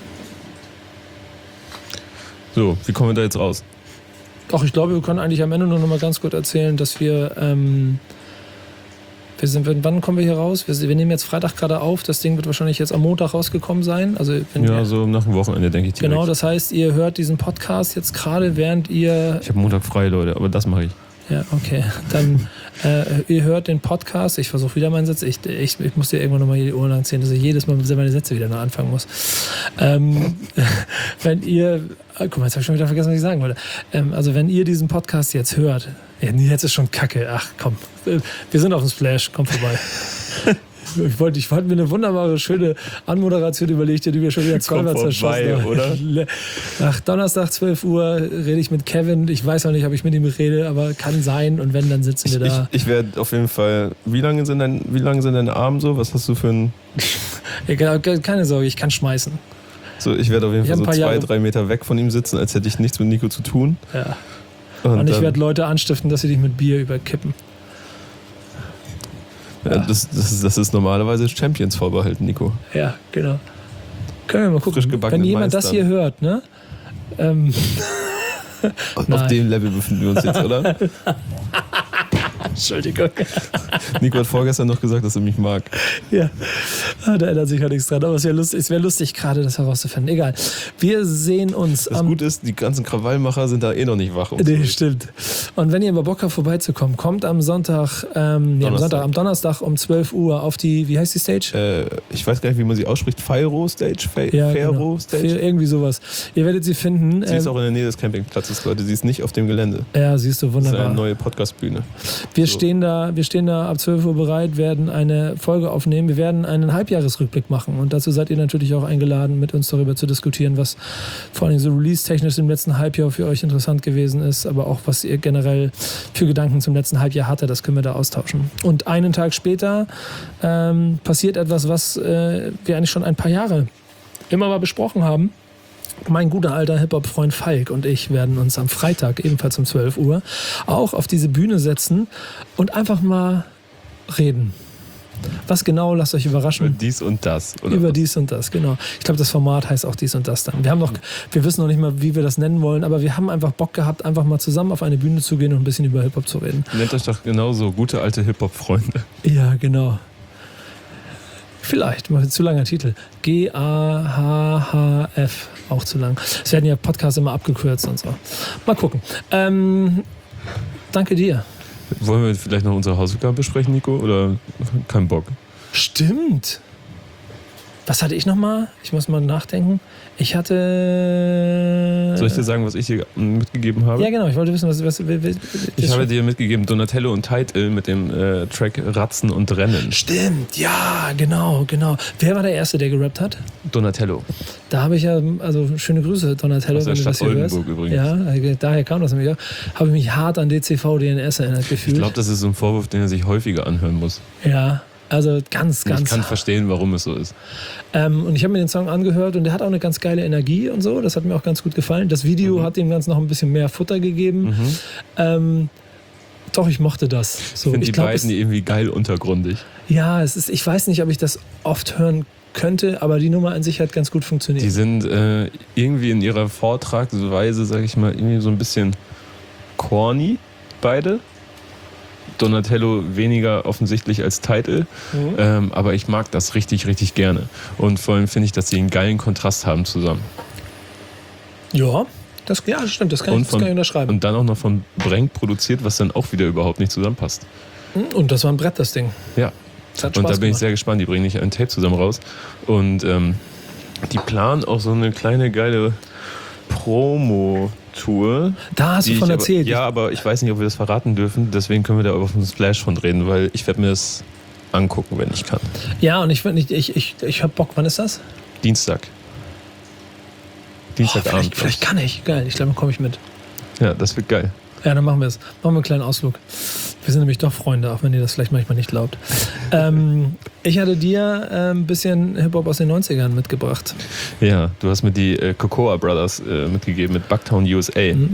So, wie kommen wir da jetzt raus? Doch, ich glaube, wir können eigentlich am Ende nur noch mal ganz kurz erzählen, dass wir, ähm, wir sind, wann kommen wir hier raus? Wir, wir nehmen jetzt Freitag gerade auf, das Ding wird wahrscheinlich jetzt am Montag rausgekommen sein. Also wenn ja, ihr, so nach dem Wochenende, denke ich direkt. Genau, das heißt, ihr hört diesen Podcast jetzt gerade, während ihr... Ich habe Montag frei, Leute, aber das mache ich. Ja, okay. Dann, äh, ihr hört den Podcast. Ich versuche wieder meinen Satz. Ich, ich, ich muss dir irgendwann nochmal die Ohren lang ziehen, dass ich jedes Mal meine Sätze wieder neu anfangen muss. Ähm, wenn ihr, guck mal, jetzt habe ich schon wieder vergessen, was ich sagen wollte. Ähm, also wenn ihr diesen Podcast jetzt hört, ja, jetzt ist schon Kacke. Ach komm, wir sind auf dem Splash, komm vorbei. Ich wollte, ich wollte mir eine wunderbare, schöne Anmoderation überlegt, die wir schon wieder zweimal zerschossen haben. Oder? Ach, Donnerstag, zwölf Uhr, rede ich mit Kevin. Ich weiß noch nicht, ob ich mit ihm rede, aber kann sein. Und wenn, dann sitzen wir ich, da. Ich, ich werde auf jeden Fall. Wie lange sind dein, wie lange sind deine Arme so? Was hast du für ein. Ja, keine Sorge, ich kann schmeißen. So, ich werde auf jeden ich Fall so zwei, Jahre... drei Meter weg von ihm sitzen, als hätte ich nichts mit Nico zu tun. Ja. Und, Und ich werde Leute anstiften, dass sie dich mit Bier überkippen. Ja, das, das, ist, das ist normalerweise Champions vorbehalten, Nico. Ja, genau. Können wir mal gucken. Wenn jemand das hier hört, ne? Ähm. Auf dem Level befinden wir uns jetzt, oder? Entschuldigung. Nico hat vorgestern noch gesagt, dass er mich mag. Ja, da ändert sich ja nichts dran. Aber es wäre lustig, wär lustig, gerade das herauszufinden. Egal. Wir sehen uns Das am... Gute ist, die ganzen Krawallmacher sind da eh noch nicht wach. Nee, stimmt. Und wenn ihr mal Bock habt, vorbeizukommen, kommt am Sonntag, ähm, nee, am Sonntag, am Donnerstag um zwölf Uhr auf die, wie heißt die Stage? Äh, ich weiß gar nicht, wie man sie ausspricht. Fairo Stage? Fe ja, Fairo genau. Stage? Irgendwie sowas. Ihr werdet sie finden. Sie ist auch in der Nähe des Campingplatzes, Leute. Sie ist nicht auf dem Gelände. Ja, siehst du, wunderbar. Das ist eine neue Podcast-Bühne. Wir so. stehen da, wir stehen da ab zwölf Uhr bereit, werden eine Folge aufnehmen. Wir werden einen Halbjahresrückblick machen. Und dazu seid ihr natürlich auch eingeladen, mit uns darüber zu diskutieren, was vor allem so release-technisch im letzten Halbjahr für euch interessant gewesen ist, aber auch was ihr generell für Gedanken zum letzten Halbjahr hatte, das können wir da austauschen. Und einen Tag später ähm, passiert etwas, was äh, wir eigentlich schon ein paar Jahre immer mal besprochen haben. Mein guter alter Hip-Hop-Freund Falk und ich werden uns am Freitag, ebenfalls um zwölf Uhr, auch auf diese Bühne setzen und einfach mal reden. Was genau, lasst euch überraschen. Über dies und das. Oder Über was? dies und das, genau. Ich glaube, das Format heißt auch dies und das dann. Wir haben noch, wir wissen noch nicht mal, wie wir das nennen wollen, aber wir haben einfach Bock gehabt, einfach mal zusammen auf eine Bühne zu gehen und ein bisschen über Hip-Hop zu reden. Nennt euch doch genauso gute alte Hip-Hop-Freunde. Ja, genau. Vielleicht, mal zu langer Titel. G A H H F, auch zu lang. Es werden ja Podcasts immer abgekürzt und so. Mal gucken. Ähm, danke dir. Wollen wir vielleicht noch unsere Hausaufgaben besprechen, Nico? Oder kein Bock? Stimmt. Was hatte ich nochmal? Ich muss mal nachdenken. Ich hatte... Soll ich dir sagen, was ich dir mitgegeben habe? Ja, genau. Ich wollte wissen, was... was, was, was ich habe dir mitgegeben Donatello und Title mit dem äh, Track Ratzen und Rennen. Stimmt, ja, genau, genau. Wer war der Erste, der gerappt hat? Donatello. Da habe ich ja, also schöne Grüße, Donatello. Aus der Stadt Oldenburg übrigens. Ja, daher kam das nämlich auch. Habe ich mich hart an D C V D N S erinnert gefühlt. Ich glaube, das ist so ein Vorwurf, den er sich häufiger anhören muss. Ja. Also ganz, ganz. Ich kann verstehen, warum es so ist. Ähm, und ich habe mir den Song angehört und der hat auch eine ganz geile Energie und so. Das hat mir auch ganz gut gefallen. Das Video Mhm. hat dem Ganzen noch ein bisschen mehr Futter gegeben. Mhm. Ähm, doch, ich mochte das. So, Ich finde die glaub, beiden es, irgendwie geil untergrundig. ja, es ist, ich weiß nicht, ob ich das oft hören könnte, aber die Nummer an sich hat ganz gut funktioniert. Die sind äh, irgendwie in ihrer Vortragsweise, sag ich mal, irgendwie so ein bisschen corny, beide. Donatello weniger offensichtlich als Titel, Mhm. ähm, aber ich mag das richtig, richtig gerne. Und vor allem finde ich, dass sie einen geilen Kontrast haben zusammen. Ja, das, ja, das stimmt, das kann, Und ich, das von- kann ich unterschreiben. Und dann auch noch von Brenk produziert, was dann auch wieder überhaupt nicht zusammenpasst. Und das war ein Brett, das Ding. Ja. Das hat Und Spaß da bin ich gemacht. sehr gespannt. Die bringen nicht ein Tape zusammen raus. Und ähm, die planen auch so eine kleine geile Promo-Tour. Da hast die du von ich erzählt. Aber, ja, aber ich weiß nicht, ob wir das verraten dürfen. Deswegen können wir da auf dem Splash von reden, weil ich werde mir das angucken, wenn ich kann. Ja, und ich, würd nicht- ich, ich, ich hab Bock. Wann ist das? Dienstag. Oh, Dienstagabend. vielleicht, vielleicht kann ich. Geil, ich glaube, dann komme ich mit. Ja, das wird geil. Ja, dann machen wir es. Machen wir einen kleinen Ausflug. Wir sind nämlich doch Freunde, auch wenn ihr das vielleicht manchmal nicht glaubt. ähm, ich hatte dir äh, ein bisschen Hip-Hop aus den neunzigern mitgebracht. Ja, du hast mir die äh, Cocoa Brothers äh, mitgegeben mit Bucktown U S A. Mhm.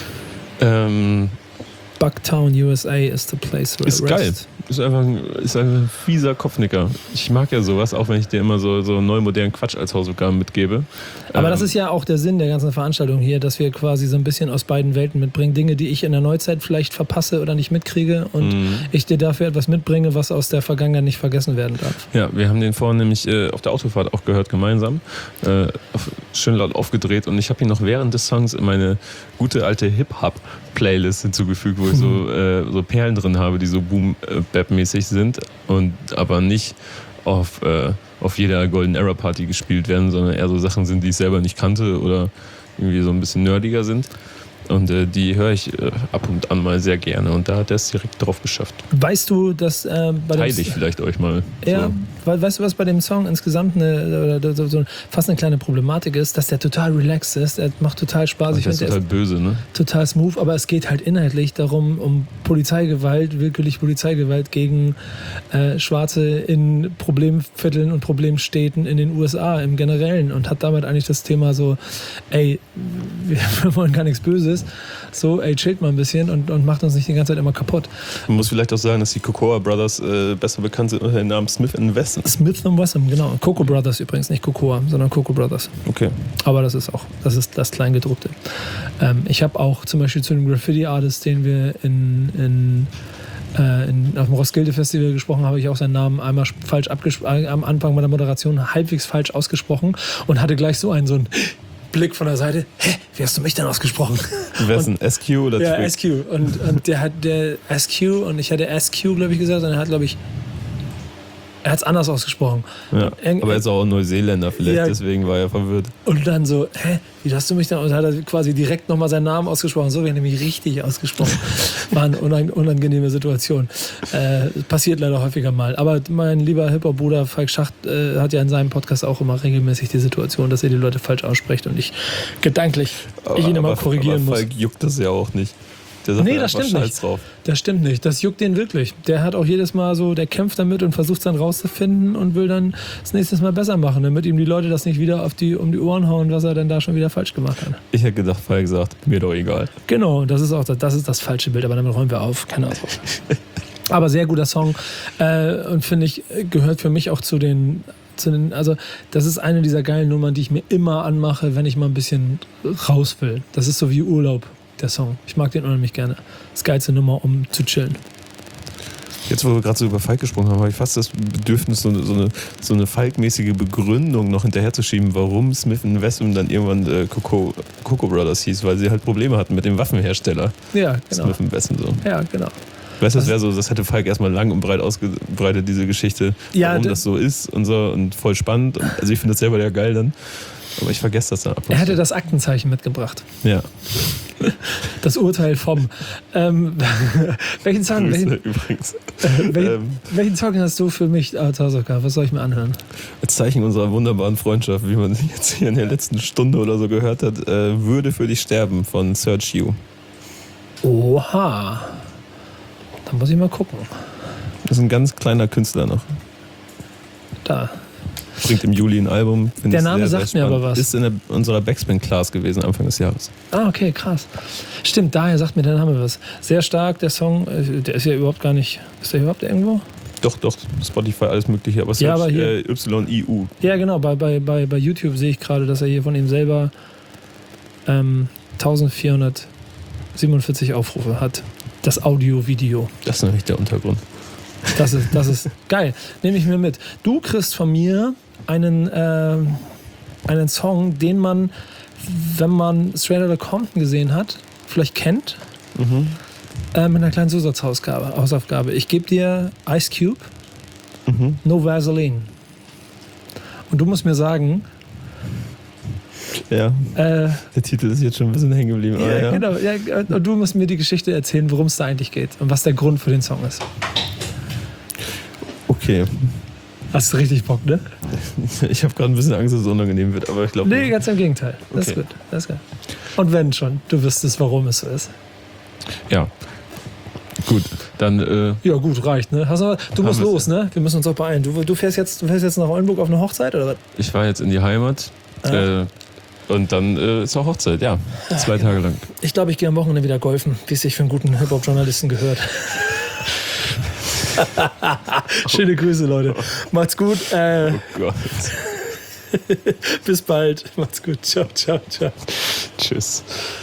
Ähm, Bucktown, U S A is the place where Ist I geil. rest. Ist einfach ein, ist ein fieser Kopfnicker. Ich mag ja sowas, auch wenn ich dir immer so, so neu modernen Quatsch als Hausaufgaben mitgebe. Aber Ähm, das ist ja auch der Sinn der ganzen Veranstaltung hier, dass wir quasi so ein bisschen aus beiden Welten mitbringen. Dinge, die ich in der Neuzeit vielleicht verpasse oder nicht mitkriege und Mhm. ich dir dafür etwas mitbringe, was aus der Vergangenheit nicht vergessen werden darf. Ja, wir haben den vorhin nämlich äh, auf der Autofahrt auch gehört, gemeinsam. Äh, auf, schön laut aufgedreht und ich habe ihn noch während des Songs in meine gute alte Hip-Hop-Playlist hinzugefügt, wo ich so, äh, so Perlen drin habe, die so Boom-Bap-mäßig sind und aber nicht auf, äh, auf jeder Golden Era Party gespielt werden, sondern eher so Sachen sind, die ich selber nicht kannte oder irgendwie so ein bisschen nerdiger sind. Und äh, die höre ich äh, ab und an mal sehr gerne. Und da hat er es direkt drauf geschafft. Weißt du, dass äh, bei Teile dem ich vielleicht euch mal. Ja, So. weil, weißt du, was bei dem Song insgesamt eine, oder so, so fast eine kleine Problematik ist, dass der total relaxed ist, er macht total Spaß. Und Ich der ist finde, der total ist böse, ne? total smooth, aber es geht halt inhaltlich darum, um Polizeigewalt, willkürlich Polizeigewalt gegen äh, Schwarze in Problemvierteln und Problemstädten in den U S A im Generellen und hat damit eigentlich das Thema so, ey, wir, wir wollen gar nichts Böses, so, ey, chillt mal ein bisschen und, und macht uns nicht die ganze Zeit immer kaputt. Man muss vielleicht auch sagen, dass die Cocoa Brothers äh, besser bekannt sind unter dem Namen Smith and Wesson. Smith and Wesson, genau. Coco Brothers übrigens, nicht Cocoa, sondern Coco Brothers. Okay. Aber das ist auch, das ist das Kleingedruckte. Ähm, ich habe auch zum Beispiel zu dem Graffiti-Artist, den wir in, in, äh, in, auf dem Roskilde-Festival gesprochen haben, habe ich auch seinen Namen einmal falsch abgesprochen, am Anfang meiner Moderation halbwegs falsch ausgesprochen und hatte gleich so einen, so einen Blick von der Seite. Hä, wie hast du mich denn ausgesprochen? Wesson, S Q oder Ja, Twig? S Q. Und, und der hat der S Q und ich hatte S Q, glaube ich, gesagt, und er hat, glaube ich, er hat es anders ausgesprochen. Ja, Irg- aber er ist auch ein Neuseeländer vielleicht, Ja. deswegen war er verwirrt. Und dann so, hä, wie hast du mich dann? Und dann hat er quasi direkt nochmal seinen Namen ausgesprochen. So, wir haben nämlich richtig ausgesprochen. War eine unang- unangenehme Situation. Äh, passiert leider häufiger mal. Aber mein lieber Hip-Hop-Bruder Falk Schacht äh, hat ja in seinem Podcast auch immer regelmäßig die Situation, dass er die Leute falsch ausspricht und ich gedanklich ich ihn immer aber, korrigieren aber muss. Falk juckt das ja auch nicht. Der sagt Nee, einfach das stimmt Scheiß nicht. drauf. Das stimmt nicht. Das juckt den wirklich. Der hat auch jedes Mal so, der kämpft damit und versucht es dann rauszufinden und will dann das nächste Mal besser machen, damit ihm die Leute das nicht wieder auf die, um die Ohren hauen, was er denn da schon wieder falsch gemacht hat. Ich hätte gedacht, Falk sagt, mir doch egal. Genau, das ist auch das, das ist das falsche Bild, aber damit räumen wir auf. Keine Ahnung. Aber sehr guter Song äh, und finde ich, gehört für mich auch zu den, zu den, also das ist eine dieser geilen Nummern, die ich mir immer anmache, wenn ich mal ein bisschen raus will. Das ist so wie Urlaub, der Song. Ich mag den unheimlich gerne. Das geilste Nummer, um zu chillen. Jetzt, wo wir gerade so über Falk gesprochen haben, habe ich fast das Bedürfnis, so eine, so eine, so eine Falk-mäßige Begründung noch hinterherzuschieben, warum Smith and Wesson dann irgendwann äh, Coco, Coco Brothers hieß, weil sie halt Probleme hatten mit dem Waffenhersteller. Ja, genau. Smith and Wesson so. Ja, genau. Weißt du, das wäre so, das hätte Falk erstmal lang und breit ausgebreitet, diese Geschichte, Ja, warum d- das so ist und so und voll spannend. Und, also ich finde das selber ja geil dann, aber ich vergesse das dann ab und Er hätte zu. das Aktenzeichen mitgebracht. Ja, Das Urteil vom. Ähm, welchen Song? Grüße Welchen, übrigens. äh, welchen, Ähm, welchen Song hast du für mich als Hausaufgabe? Was soll ich mir anhören? Als Zeichen unserer wunderbaren Freundschaft, wie man jetzt hier in der letzten Stunde oder so gehört hat, äh, Würde für dich sterben von Search You. Oha. Da muss ich mal gucken. Das ist ein ganz kleiner Künstler noch. Da. Bringt im Juli ein Album. Der Name sehr, sagt sehr mir aber was. Ist in der, unserer Backspin-Class gewesen Anfang des Jahres. Ah, okay, krass. Stimmt, daher sagt mir der Name was. Sehr stark, der Song, äh, der ist ja überhaupt gar nicht. Ist der überhaupt irgendwo? Doch, doch, Spotify, alles Mögliche. Aber es Ja, ist aber hier- äh, Y I U. Ja, genau, bei, bei, bei, bei YouTube sehe ich gerade, dass er hier von ihm selber ähm, eintausendvierhundertsiebenundvierzig Aufrufe hat. Das Audio-Video. Das ist nämlich der Untergrund. Das ist, das ist geil. Nehme ich mir mit. Du kriegst von mir einen, äh, einen Song, den man, wenn man Straight Outta Compton gesehen hat, vielleicht kennt. Mhm. Äh, mit einer kleinen Zusatzausgabe, Hausaufgabe. Ich gebe dir Ice Cube, Mhm. No Vaseline. Und du musst mir sagen, Ja, äh, der Titel ist jetzt schon ein bisschen hängen geblieben. ja, aber ja. genau, ja, und du musst mir die Geschichte erzählen, worum es da eigentlich geht und was der Grund für den Song ist. Okay. Hast du richtig Bock, ne? Ich habe gerade ein bisschen Angst, dass es unangenehm wird, aber ich glaube. Nee, ganz im Gegenteil. Das Okay. ist gut. Das ist gut. Und wenn schon, du wüsstest, warum es so ist. Ja. Gut, dann äh, Ja, gut, reicht, ne? Hast du, du musst wir's. los, ne? Wir müssen uns auch beeilen. Du, du, fährst jetzt, du fährst jetzt nach Oldenburg auf eine Hochzeit, oder was? ich war jetzt in die Heimat. Ah. Äh, und dann äh, ist auch Hochzeit, ja. Zwei Tage lang. Ich glaube, ich gehe am Wochenende wieder golfen, wie es sich für einen guten Hip-Hop-Journalisten gehört. Schöne Grüße, Leute. Macht's gut. Äh, Oh Gott. bis bald. Macht's gut. Ciao, ciao, ciao. Tschüss.